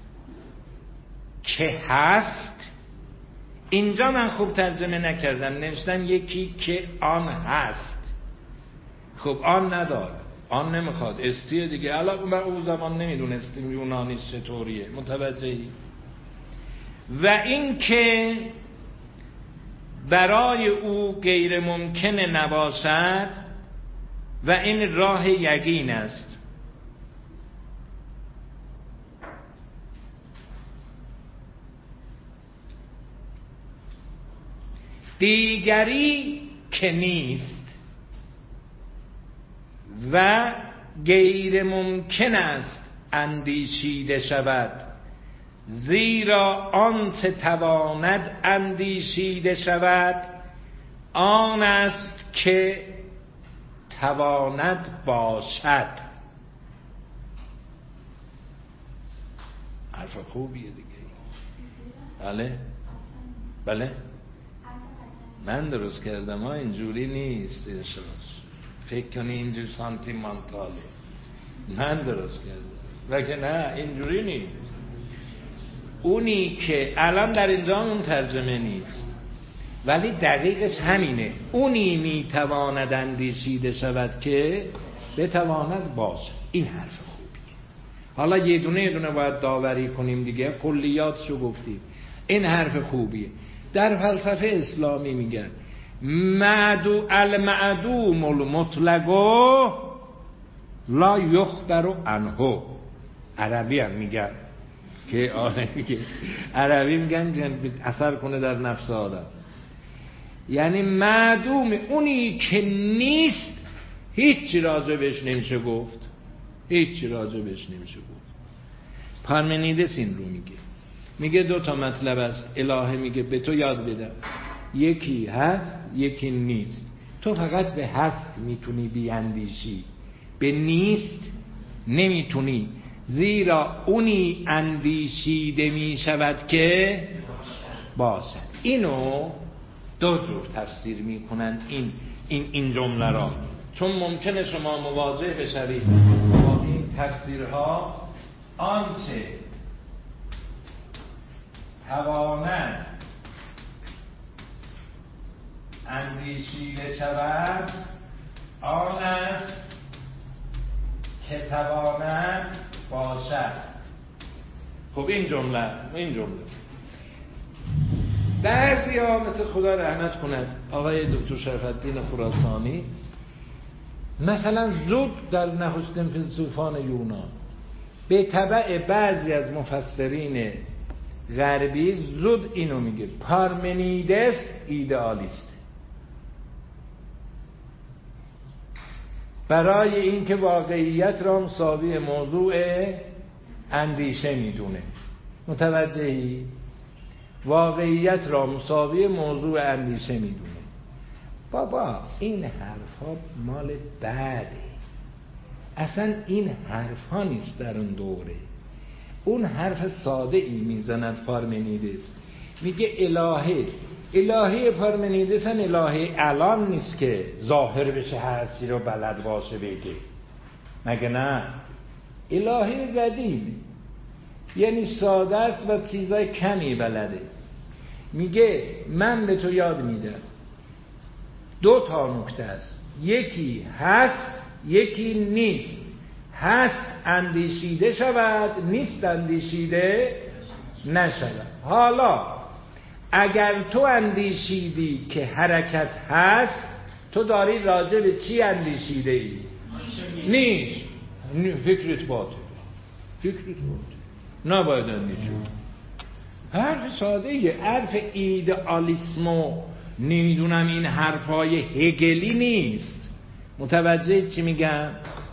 که هست، اینجا من خوب ترجمه نکردم، نوشتم یکی که آن هست. خب آن نداره، آن نمیخواد، استیه دیگه. الان من اون زمان نمیدونستیم یونانیش چطوریه، متوجهی؟ و این که برای او غیر ممکن نباشد و این راه یقین است. دیگری که نیست و غیر ممکن است اندیشیده شود، زیرا آنچه تواند اندیشیده شود آن است که تواند باشد. حرف خوبیه دیگه. بله بله من درست کردم ها، اینجوری نیست. فکر کنی اینجور سانتیمانتاله. من درست کردم وگه نه اینجوری نیست. اونی که الان در اینجا اون ترجمه نیست ولی دقیقش همینه. اونی میتواند اندیشیده شود که بتواند باشد. این حرف خوبیه. حالا یه دونه یه دونه باید داوری کنیم دیگه، کلیاتشو گفتیم. این حرف خوبیه. در فلسفه اسلامی میگن معدو المعدوم المطلق لا یخبر عنه. عربی هم میگن که آره میگه عربی میگن اثر کنه در نفس آدم. یعنی معدوم، اونی که نیست هیچی راجبش نمیشه گفت. هیچی راجبش نمیشه گفت. پارمنیدس این رو میگه. میگه دو تا مطلب است. الهه میگه به تو یاد بدم، یکی هست یکی نیست. تو فقط به هست میتونی بیاندیشی، به نیست نمیتونی، زیرا اونی اندیشیده میشود که باشد. اینو دو جور تفسیر میکنن این این این جمله را، چون ممکنه شما مواجه بشوید با این تفسیرها. آنچه تواند اندیشیده شود آن است که تواند باشد. خب این جمله این جمله بعضی ها مثل خدا رحمت کند آقای دکتر شرف‌الدین خراسانی مثلا زود در نخستین فیلسوفان یونان به تبع بعضی از مفسرین غربی زود اینو میگه پارمنیدس ایدئالیست، برای اینکه واقعیت را مساوی موضوع اندیشه میدونه. متوجهی؟ واقعیت را مساوی موضوع اندیشه میدونه. بابا این حرف ها مال بعده، اصلا این حرف ها نیست در اون دوره. اون حرف ساده ای میزند پارمنیدس، میگه الهه الهه پارمنیدس هم الهه الان نیست که ظاهر بشه هر چی رو بلد باشه بگه، مگه نه؟ الهه قدیم یعنی ساده است و چیزای کمی بلده. میگه من به تو یاد میدم دو تا نکته است، یکی هست یکی نیست. هست اندیشیده شود، نیست اندیشیده نشود. حالا اگر تو اندیشیدی که حرکت هست، تو داری راجع به چی اندیشیده ای؟ نیست. فکرت باطل، فکرت باطل، نباید اندیشید. حرف ساده یه حرف ایدئالیسمو نمیدونم این حرفای هگلی نیست. متوجه چی میگم؟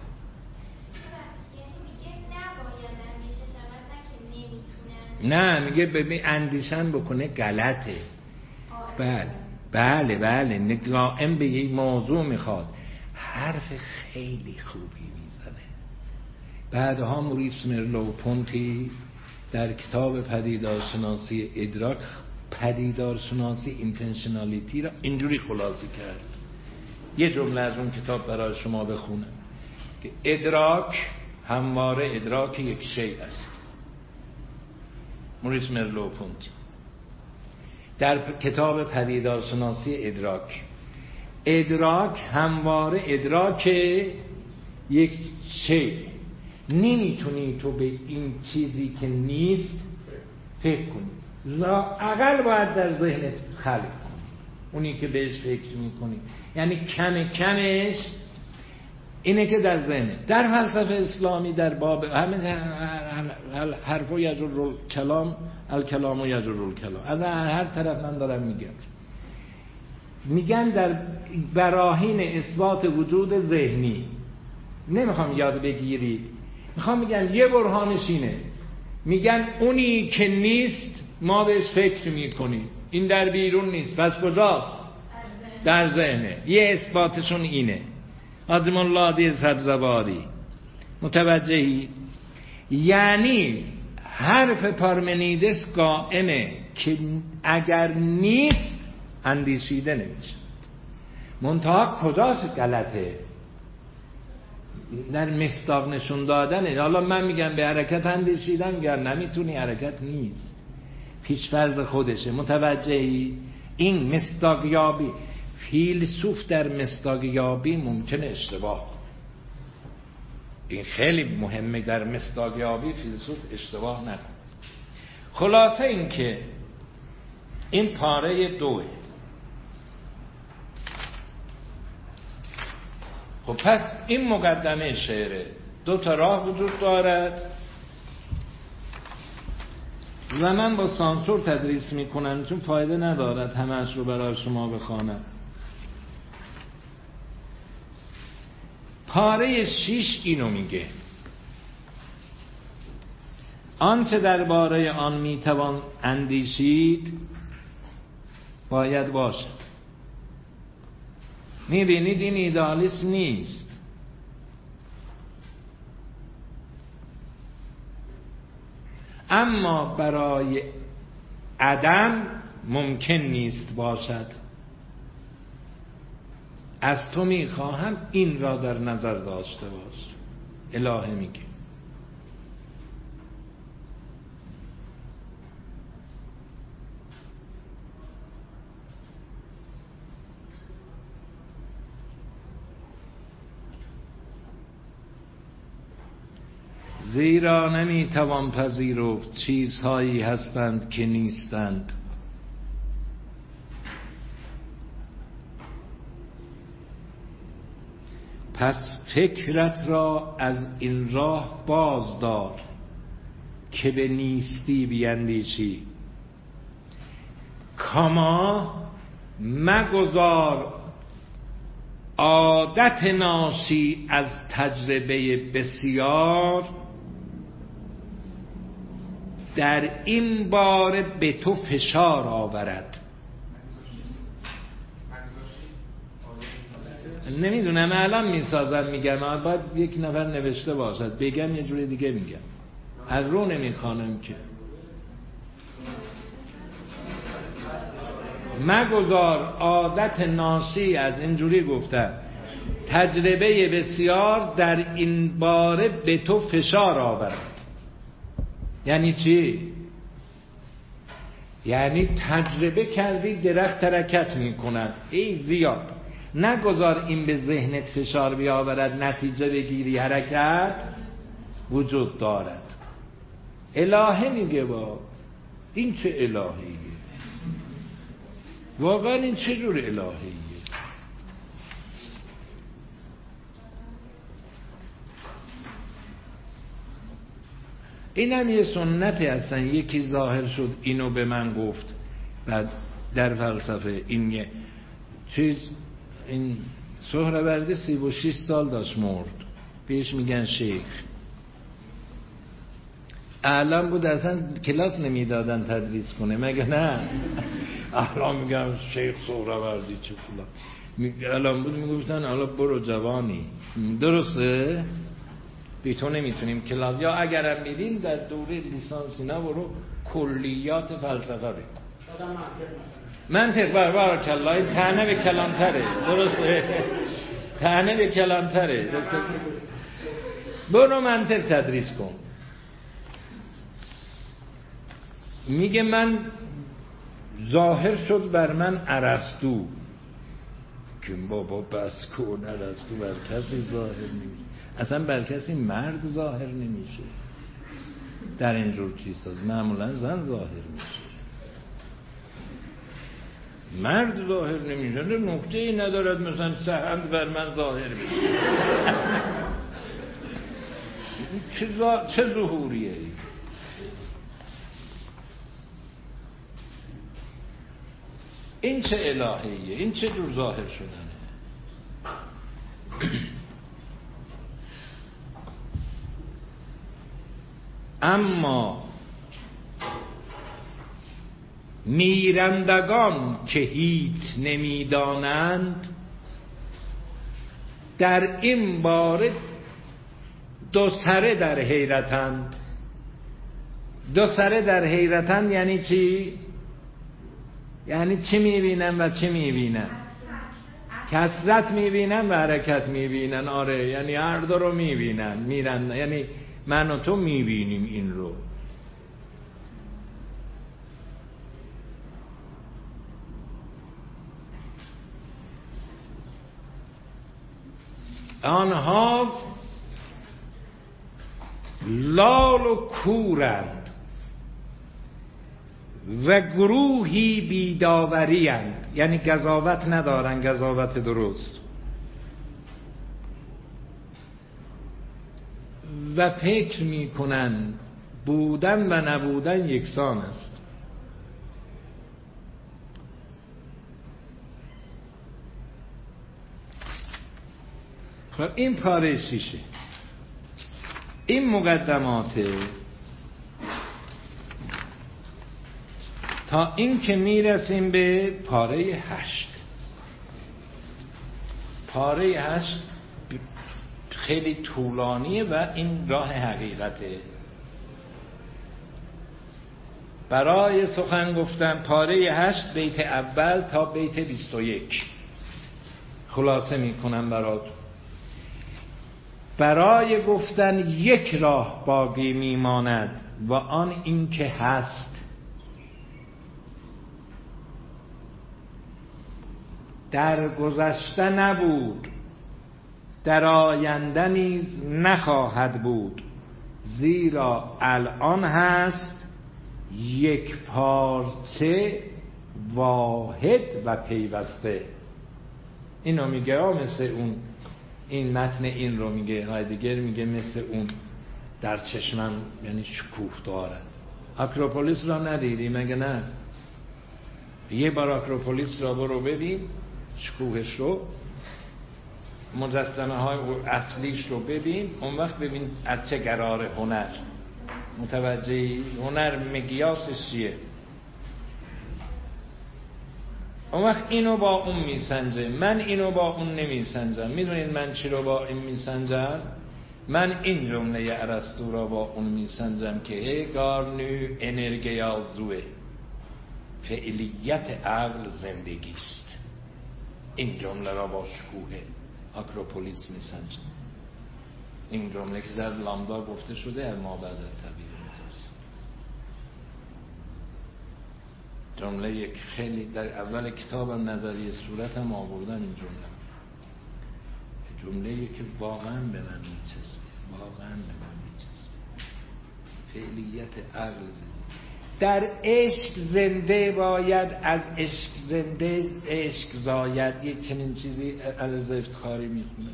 نه میگه ببین اندیشن بکنه غلطه. بله بله بله نگاهم به یک موضوع میخواد. حرف خیلی خوبی میزنه. بعدها موریس مرلو پونتی در کتاب پدیدارشناسی ادراک پدیدارشناسی اینتنشنالیتی را اینجوری خلاصه کرد. یه جمله از اون کتاب برای شما بخونم که ادراک همواره ادراک یک شی است. موریس مرلو پونتی در کتاب پدیدارشناسی ادراک، ادراک همواره ادراک یک شی. نمیتونی تو به این چیزی که نیست فکر کنی. لااقل باید در ذهنت خلق کنی اونی که بهش فکر میکنی. یعنی کم کمش اینه که در ذهنت. در فلسفه اسلامی در باب همین حرف و یجر الکلام الکلام و یجر الکلام از هر طرف من دارم میگم، میگن در براهین اثبات وجود ذهنی، نمیخوام یاد بگیرید، میخوام میگن یه برهانش اینه، میگن اونی که نیست ما بهش فکر میکنیم، این در بیرون نیست، پس کجاست؟ در ذهنه. یه اثباتشون اینه. عظیم الله دی سبزواری متوجهی؟ یعنی حرف پارمنیدس قائمه که اگر نیست اندیشیده نمیشه. منتها کجاست غلطه؟ در مصداق نشون دادنه. حالا من میگم به حرکت اندیشیدم، میگم نمیتونی، حرکت نیست، پیش‌فرض خودشه. متوجهی؟ این مصداق یابی، فیلسوف در مصداق یابی ممکنه اشتباه، این خیلی مهمه، در مصداق یابی فیلسوف اشتباه نکنه. خلاصه این که این پاره دوه. خب پس این مقدمه شعره. دو تا راه وجود دارد و من با سانسور تدریس میکنم چون فایده ندارد همش رو برای شما بخوانم. پاره شیش اینو میگه: آنچه درباره آن میتوان اندیشید باید باشد. میبینید این ایدئالیسم نیست، اما برای عدم ممکن نیست باشد. از تو میخواهم این را در نظر داشته باش. الهه میگه زیرا نمیتوان پذیرفت چیزهایی هستند که نیستند. پس فکرت را از این راه باز دار که به نیستی بیندیشی. کاما مگذار عادت ناشی از تجربه بسیار در این باره به تو فشار آورد. نمیدونم الان میسازم میگم، باید یک نفر نوشته باشد، بگم یه جوری دیگه میگم، از رو نمیخوانم که. مگذار عادت ناشی از اینجوری گفتم تجربه بسیار در این باره به تو فشار آورد. یعنی چی؟ یعنی تجربه کردی درخت حرکت میکند، ای زیاد، نگذار این به ذهنت فشار بیاورد نتیجه بگیری حرکت وجود دارد. الهه میگه با این چه الهیه؟ واقعا این چه جور الهیه؟ این هم یه سنتی هستن. یکی ظاهر شد اینو به من گفت بعد در فلسفه، این یه چیز، این سهروردی سی و شیش سال داشت مرد، بهش میگن شیخ. الان بود اصلا کلاس نمیدادن تدریس کنه، مگه نه؟ الان میگم شیخ سهروردی چه فلان. الان بود میگفتن حالا برو جوانی. درسته؟ بی تو نمیتونیم کلاس، یا اگرم میدین در دوره لیسانس اینا برو کلیات فلسفه بید. منطق بر بار کلای تنه به کلانتره. درسته؟ تنه به کلانتره. برو منطق تدریس کن. میگه من ظاهر شد بر من ارسطو، که بابا بس کن، ارسطو بر کسی ظاهر نمیشه، اصلا بر کسی مرد ظاهر نمیشه در اینجور چیزاست، معمولا زن ظاهر میشه. مرد ظاهر نمیشه، نکته ای ندارد مثلا سهند بر من ظاهر بشه. چه, زا... چه ظهوریه ای؟ این چه الهیه؟ این چه جور ظاهر شدنه؟ اما میرندگان که هیچ نمیدانند در این باره دو سره در حیرتند. دو سره در حیرتند یعنی چی؟ یعنی چی میبینن و چی میبینن؟ کثرت میبینن و حرکت میبینن. آره، یعنی هر دو رو میبینن، میرن، یعنی من و تو میبینیم این رو. آنها لال و کورند و گروهی بیداوریند، یعنی قضاوت ندارن، قضاوت درست، و فکر میکنن بودن و نبودن یکسان است. خب این پاره شیشه، این مقدماته تا این که میرسیم به پاره هشت. پاره هشت خیلی طولانیه و این راه حقیقته. برای سخن گفتن پاره هشت بیت اول تا بیت بیست و یک خلاصه میکنم براتون. برای گفتن یک راه باقی میماند و آن این که هست. در گذشته نبود، در آینده نیز نخواهد بود، زیرا الان هست یک پارچه واحد و پیوسته. اینو میگه مثل اون، این متن این رو میگه، هایدگر میگه مثل اون در چشمم، یعنی شکوه دارد. اکروپولیس را ندیدی مگه نه؟ یه بار اکروپولیس را برو ببین، شکوهش رو، مجسمه های اصلیش رو ببین، اون وقت ببین از چه قرار هنر متوجهی؟ هنر مقیاسش چیه؟ اون وقت اینو با اون میسنجه، من اینو با اون نمیسنجم. میدونید من چی رو با این میسنجم؟ من این جمله ارسطو را با اون میسنجم که هگار نو انرژیازوه، فعلیت عقل زندگیست. این جمله را با شکوه اکروپولیس میسنجم. این جمله که در لامدا گفته شده از ما بعد از طبیعی میترس. جمله یک خیلی در اول کتابم نظریه صورت هم آوردن. این جمله جمله که واقعا به من میچسبه، واقعا به من میچسبه. فعلیت عقل زنده. در عشق زنده باید از عشق زنده عشق زاید. یک چنین چیزی علیرضا افتخاری میخونه.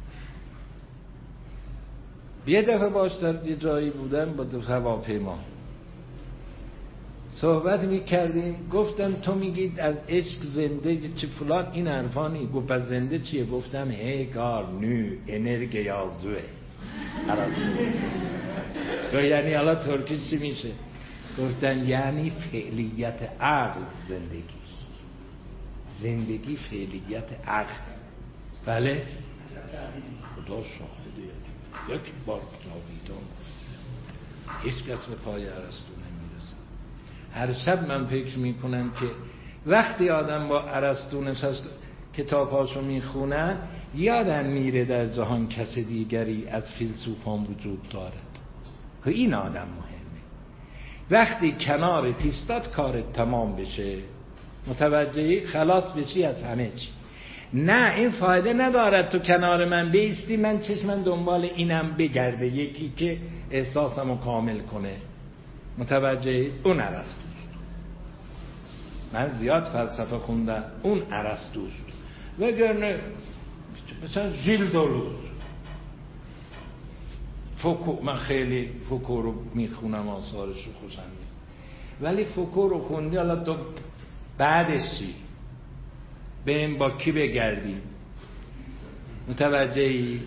یه دفعه باش در یه جایی بودم با دو هواپیما صحبت میکردیم، گفتم تو میگید از عشق زنده چه فلان این حرفانی. گفت از زنده چیه؟ گفتم هگار نو انرژیازوه. یعنی حالا ترکیش چی میشه؟ گفتن یعنی فعلیت عقل زندگیست. زندگی فعلیت عقل. بله؟ خدا شاهده. یک بار جاویدان هیچ کس به پای ارسطو نمیرسه. هر شب من فکر میکنم که وقتی آدم با ارسطو نشست کتابهاشو میخونن، یادم میره در جهان کس دیگری از فیلسوفان وجود دارد که این آدم مهمه. وقتی کنار تیستات کارت تمام بشه، متوجهی؟ خلاص بشی از همه چی. نه، این فایده ندارد تو کنار من بیستی، من چشمم دنبال اینم بگرده یکی که احساسمو کامل کنه. متوجهی؟ اون ارسطو. من زیاد فلسفه خوندم، اون ارسطوست. وگرنه مثلا ژیل دولوز، فوکو، من خیلی فوکو رو میخونم، آثارش رو خوشم میاد. ولی فوکو رو خوندی، حالا تو بعدش چی؟ بریم با کی بگردیم؟ متوجهی؟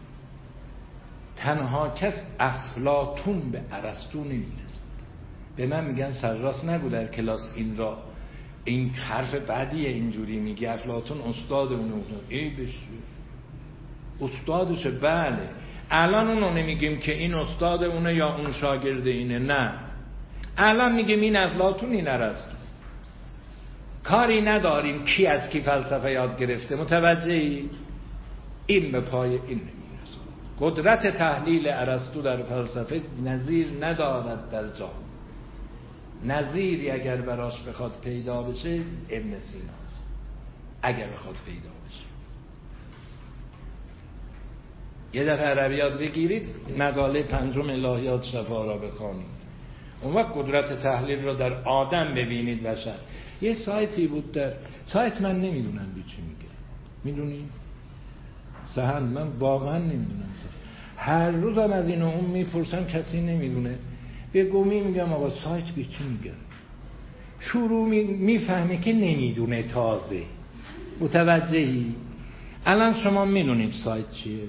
تنها کس افلاطون به ارسطو نمیرسد. به من میگن سرراست نگو در کلاس این را، این حرف بعدیه اینجوری میگی افلاطون استاد اونه. ای بشه استادشه. بله الان اونو نمیگیم که این استاد اونه یا اون شاگرد اینه، نه الان میگیم این افلاطون این ارسطو. کاری نداریم کی از کی فلسفه یاد گرفته. متوجهی؟ این به پای این نمیرسه. قدرت تحلیل ارسطو در فلسفه نظیر ندارد در جهان. نظیری اگر براش بخواد پیدا بشه ابن سیناست، اگر بخواد پیدا بشه. یه دفعه عربیات بگیرید، مقاله پنجم الهیات شفا را بخوانید، اون وقت قدرت تحلیل را در آدم ببینید. بشر یه سایتی بود، در سایت من نمیدونم بی چی میگه، میدونی؟ سهن من واقعا نمیدونم. هر روزم از این و اون میپرسم، کسی نمیدونه. به گمی میگم آقا سایت بی چی میگه، شروع میفهمه که نمیدونه تازه. متوجهی؟ الان شما میدونید سایت چیه؟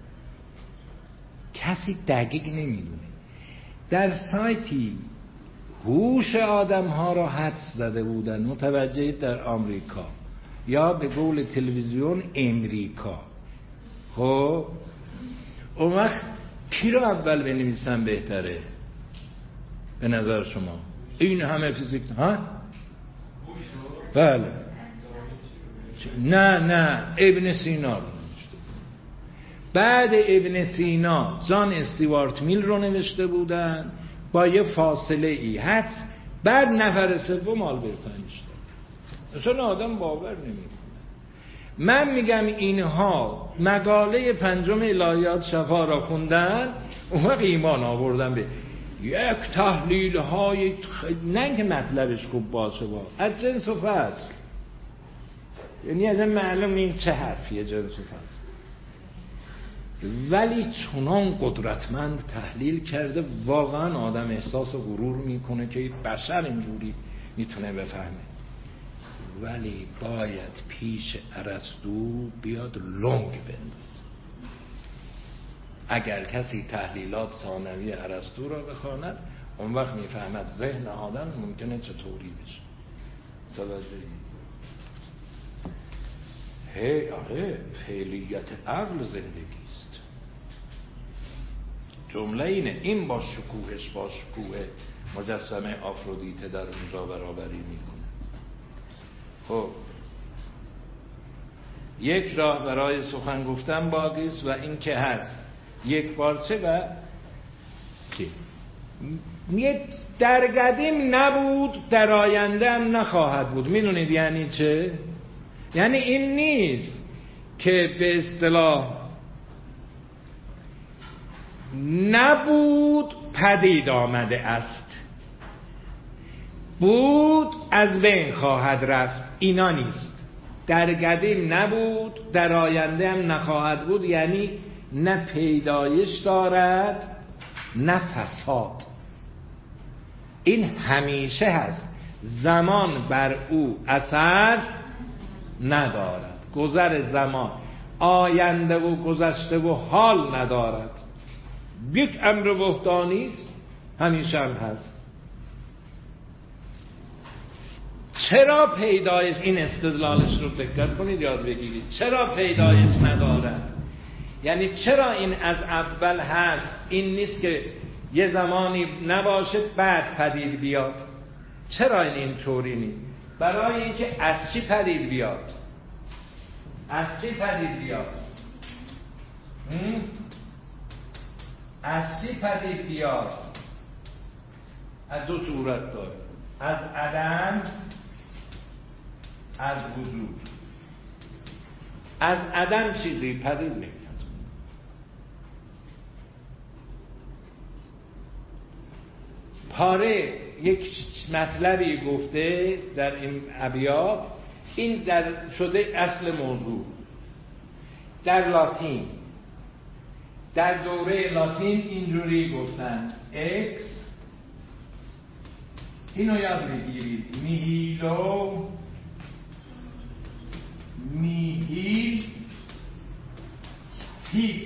کسی دقیق نمیدونه. در سایتی هوش آدم ها را حدس زده بودن، متوجهید؟ در آمریکا، یا به قول تلویزیون امریکا. خب اون وقت کی رو اول بنویسن بهتره به نظر شما؟ این همه فیزیک ها؟ بله. نه نه ابن سینا رو نوشته. بعد ابن سینا جان استیوارت میل رو نوشته بودن با یه فاصله ای حدس. بعد نفر سوم آلبرت اینشتین. اصلا آدم باور نمیکنه. من میگم اینها مقاله پنجم الهیات شفا را خوندن، اون وقت ایمان آوردن به یک تحلیل های خ... نه که مطلبش خوب باشه، با از جنس و فصل، یعنی از معلوم این چه حرفیه جنس و فصل، ولی چنان قدرتمند تحلیل کرده واقعا آدم احساس غرور میکنه که بشر اینجوری میتونه بفهمه. ولی باید پیش ارسطو بیاد لنگ بندازه. اگر کسی تحلیلات ثانوی ارسطو را بخواند، اون وقت میفهمد ذهن آدم ممکنه چطوری بشه. توجهی؟ هی آره فعلیت عقل زندگی است. جمله اینه. این با شکوهش با شکوه مجسمه آفرودیته در اونجا برابری میکنه. خب یک راه برای سخن گفتن باقی است و این که هست یک بارچه و چی؟ در قدیم نبود، در آینده هم نخواهد بود. میدونید یعنی چه؟ یعنی این نیست که به اصطلاح نبود پدید آمده است، بود از بین خواهد رفت. اینا نیست. در قدیم نبود، در آینده هم نخواهد بود، یعنی نه پیدایش دارد نه فساد. این همیشه هست. زمان بر او اثر ندارد. گذر زمان آینده و گذشته و حال ندارد. یک امر وحدانی است، همیشه هم هست. چرا پیدایش، این استدلالش رو دقت کنید یاد بگیرید، چرا پیدایش ندارد؟ یعنی چرا این از اول هست، این نیست که یه زمانی نباشه بعد پدید بیاد. چرا این اینطوری نیست؟ برای اینکه از چی پدید بیاد؟ از چی پدید بیاد؟ از چی پدید بیاد؟ از دو صورت داره. از عدم، از وجود. از عدم چیزی پدید نمیاد. پاره یک مطلبی گفته در این ابیات، این در شده اصل موضوع در لاتین. در دوره لاتین اینجوری گفتن اکس، اینو یاد بگیرید، نیهیلو نیهیل هیت،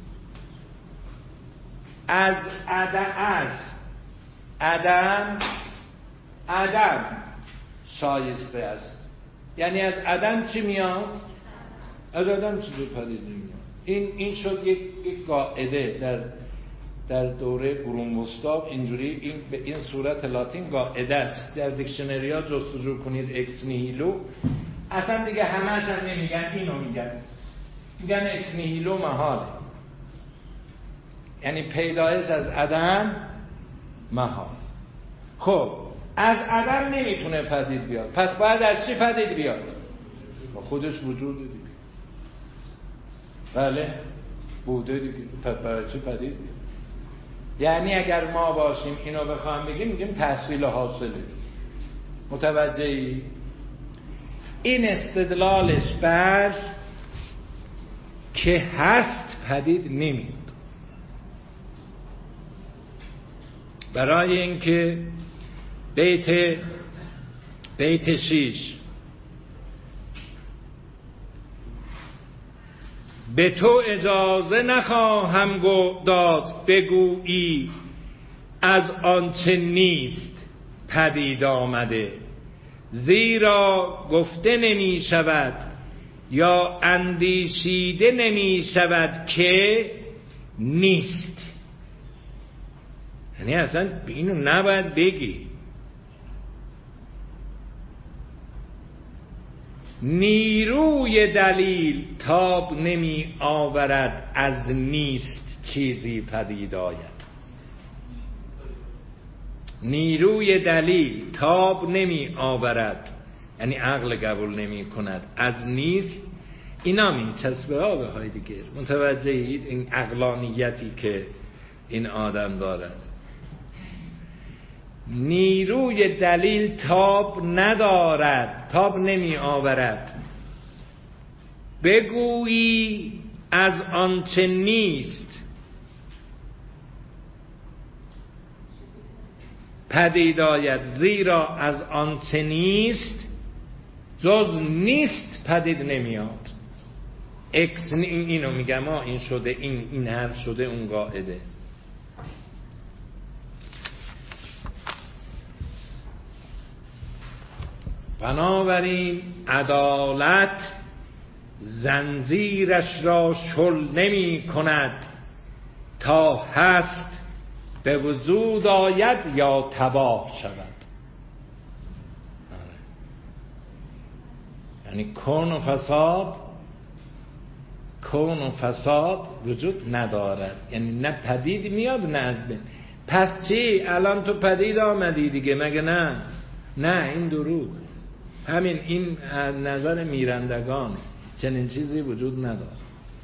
از عدم، از عدم عدم شایسته است. یعنی از عدم چی میاد؟ از عدم چیزی پدید نمیاد. این این شد یک یک قاعده در در دوره قرون وسطا. اینجوری این به این صورت لاتین قاعده است. در دیکشنری ها جستجو کنید اکس نیهیلو، اصلا دیگه همش هم نمیگن، اینو میگن، میگن اکس نیهیلو محاله، یعنی پیدایش از عدم محال. خب از عدم نمیتونه پدید بیاد، پس باید از چی پدید بیاد؟ خودش وجود دیگه. بله بوده دیگه، پس برای چی پدید بیاد؟ یعنی اگر ما باشیم اینو بخوام بگیم، میگیم تحصیل حاصله. متوجهی؟ این استدلالش بر که هست پدید نمیاد. برای اینکه بیت بیت شیش به تو اجازه نخواهم داد بگویی از آنچه نیست پدید آمده، زیرا گفته نمی شود یا اندیشیده نمی شود که نیست. یعنی اصلا اینو نباید بگی. نیروی دلیل تاب نمی آورد از نیست چیزی پدید آید. نیروی دلیل تاب نمی آورد، یعنی عقل قبول نمی کند از نیست. اینا می چسبه ها به های دیگه. متوجهید این عقلانیتی که این آدم دارد؟ نیروی دلیل تاب ندارد، تاب نمی آورد. بگویی از آنچه نیست پدید آید، زیرا از آنچه نیست جز نیست پدید نمیاد. اکس اینو میگم ها، این شده این این حرف شده اون قاعده. بنابراین عدالت زنجیرش را شل نمی کند تا هست به وجود آید یا تباه شود. یعنی کون و فساد، کون و فساد وجود ندارد، یعنی نه پدید میاد نه از بین. پس چی؟ الان تو پدید آمدی دیگه، مگه نه؟ نه، این دروغ. همین این نظر میرندگان، چنین چیزی وجود ندارد.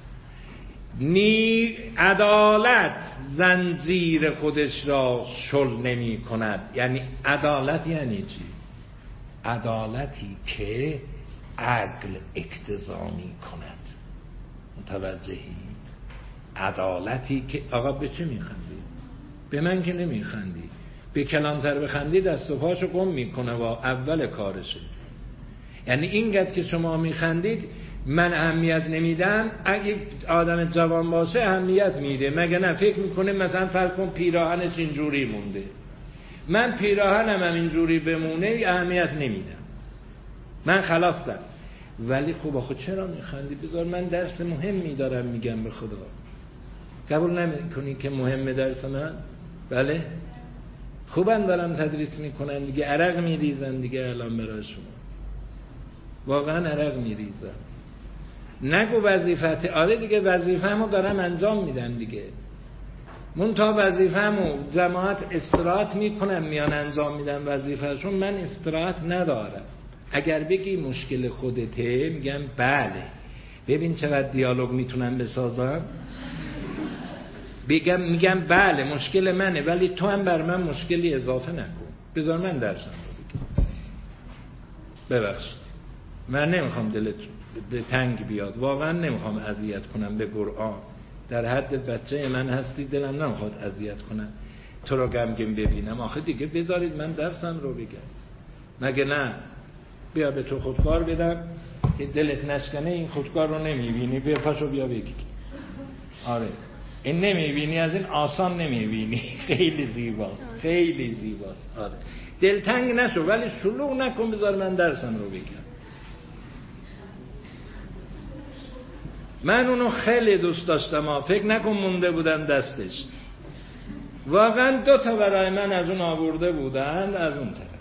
نی عدالت زنجیر خودش را شل نمی کند. یعنی عدالت یعنی چی؟ عدالتی که عقل اقتضا می کند. متوجهی؟ عدالتی که آقا به چه می خندی؟ به من که نمی خندی. به کلانتر بخندی دست و پاشو گم می کنه و اول کارشه. یعنی اینقدر که شما می خندید من اهمیت نمیدم، اگه آدم جوان باشه اهمیت میده، مگه نه؟ فکر میکنه مثلا فرض کن پیراهنش اینجوری مونده، من پیراهنم هم اینجوری بمونه اهمیت نمیدم، من خلاصم. ولی خب آخه چرا میخندی؟ بذار من درس مهمی دارم میگم به خدا. قبول نمیکنی که مهمه درس من؟ بله خوبم دارم تدریس میکنن دیگه، عرق میریزن دیگه الان برای شما، واقعا عرق میریزن. نگو وظیفت، آره دیگه وظیفه‌مو دارم انجام میدم دیگه، من تا وظیفه‌مو جماعت استراحت میکنم میان انجام میدم وظیفه‌شون، من استراحت ندارم. اگر بگی مشکل خودته میگم بله، ببین چقدر دیالوگ میتونم بسازم. بگم میگم بله مشکل منه، ولی تو هم بر من مشکلی اضافه نکن. بذار من درسم رو بگم. ببخشید من نمیخوام دلت به تنگ بیاد، واقعا نمیخوام اذیت کنم به قرآن. در حد بچه من هستی، دلم نمیخواد اذیت کنم تو رو غمگین ببینم. آخه دیگه بذارید من درسم رو بگم. مگه نه؟ بیا به تو خودکار بدم که دلت نشکنه. این خودکار رو نمیبینی، بیا پاشو بیا بگی. آره این نمیبینی، از این آسان نمیبینی. خیلی زیباست، خیلی زیباست. آره دلتنگ نشو ولی شلوغ نکن، بذار من درسم رو بگم. من اونو خیلی دوست داشتم ها. فکر نکن مونده بودم دستش. واقعا دو تا برای من از اون آورده بودن از اون طرف.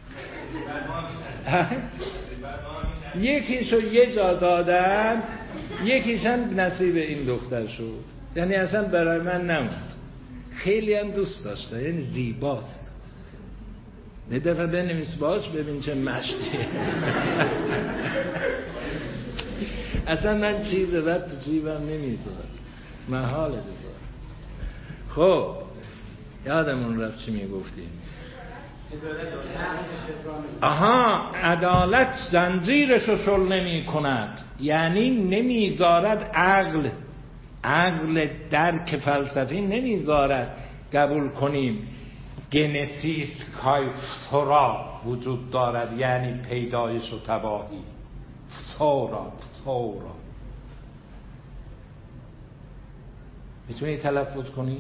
یکیشو یه جا دادن، یکیشم نصیب این دختر شد. یعنی اصلا برای من نموند. خیلی هم دوست داشته، یعنی زیباست. یه دفعه بنویس باش ببین چه مشتیه. اصلا من چیز بد تو جیبم نمیذارم، محاله بذارم. خب یادمون رفت چی میگفتیم. آها، عدالت زنجیرشو شل نمی کند، یعنی نمیذارد عقل عقل درک فلسفی نمیذارد قبول کنیم گنتیس کایفتورا وجود دارد، یعنی پیدایش و تباهی. فتورا فتورا میتونی تلفظ کنی؟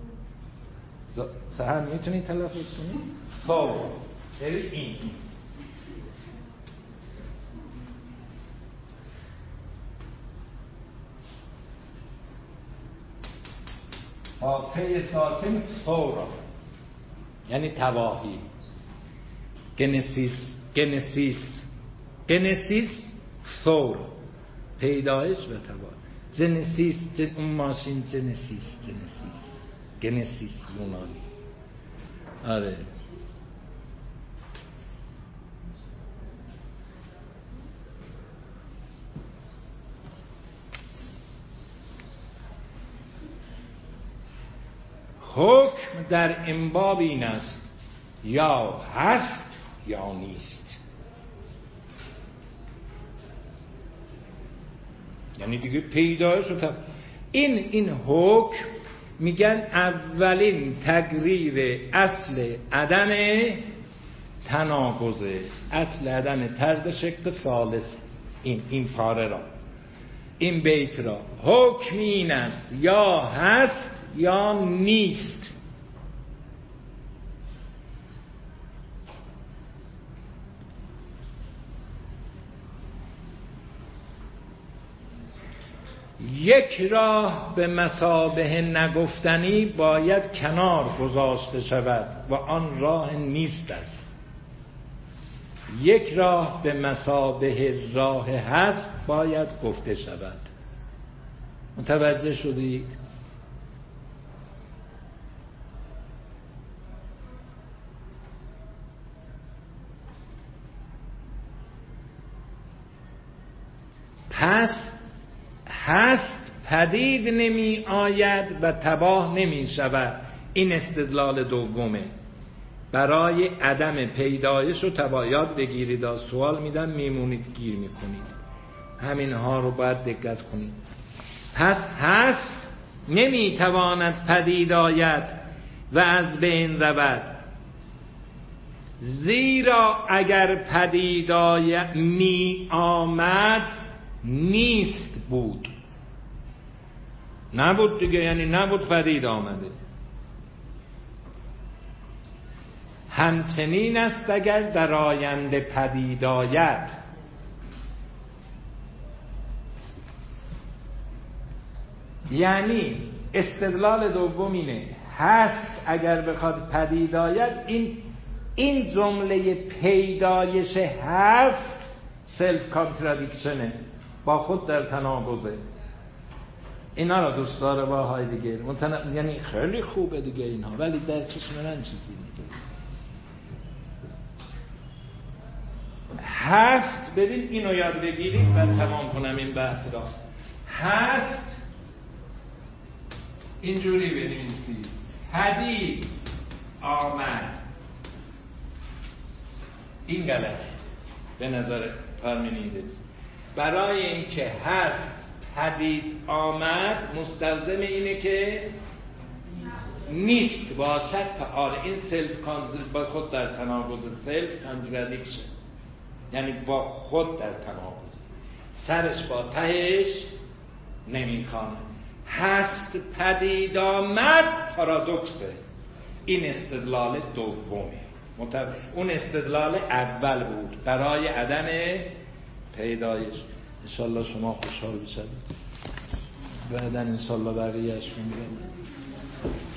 سهر میتونی تلفظ کنی؟ فتورا یعنی این. آفه ساکن فتورا یعنی تباهی. گنسیس گنسیس گنسیس ثور پیدایش و تباهی. جنسیس جن... اون ماشین جنسیس جنسیس گنسیس یونانی. آره حکم در این باب این است یا هست یا نیست. یعنی دیگه پیدایش و این این حکم میگن اولین تقریر اصل عدم تناقضه، اصل عدم طرد شق ثالث. این این پاره را، این بیت را، حکم این است یا هست یا نیست. یک راه به مثابه نگفتنی باید کنار گذاشته شود و آن راه نیست است. یک راه به مثابه راه هست باید گفته شود. متوجه شدید؟ پس هست پدید نمی آید و تباه نمی شود. این استدلال دومه برای عدم پیدایش و تباه. یاد بگیرید، از سوال میدم میمونید گیر میکنید. همین ها رو باید دقت کنید. پس هست نمی تواند پدید آید و از بین رود، زیرا اگر پدید آید می آمد نیست بود. نبود دیگه، یعنی نبود پدید آمده. همچنین است اگر در آینده پدید آید. یعنی استدلال دوم اینه، هست اگر بخواد پدید آید، این این جمله پیدایش هست سلف کانترادیکشنه، با خود در تناقضه. اینا را دوست داره با هایدگر متن... یعنی خیلی خوبه دیگه اینها، ولی در چشم من چیزی نیست. هست، ببین اینو یاد بگیرید بعد تمام کنم این بحث را. هست اینجوری بنویسید، پدید آمد. این غلطه به نظر پارمنیدس. برای اینکه هست پدید آمد مستلزم اینه که نیست باشد فعال. این سلف با خود در تناقض، سلف کانترادیکشن، یعنی با خود در تناقض، سرش با تهش نمیخوانه. هست پدید آمد پارادوکسه. این استدلال دومه. مطلب اون استدلال اول بود برای عدم پیدایش. انشالله شما خوشحال بشید. بعدن انشالله بقیهش میگم.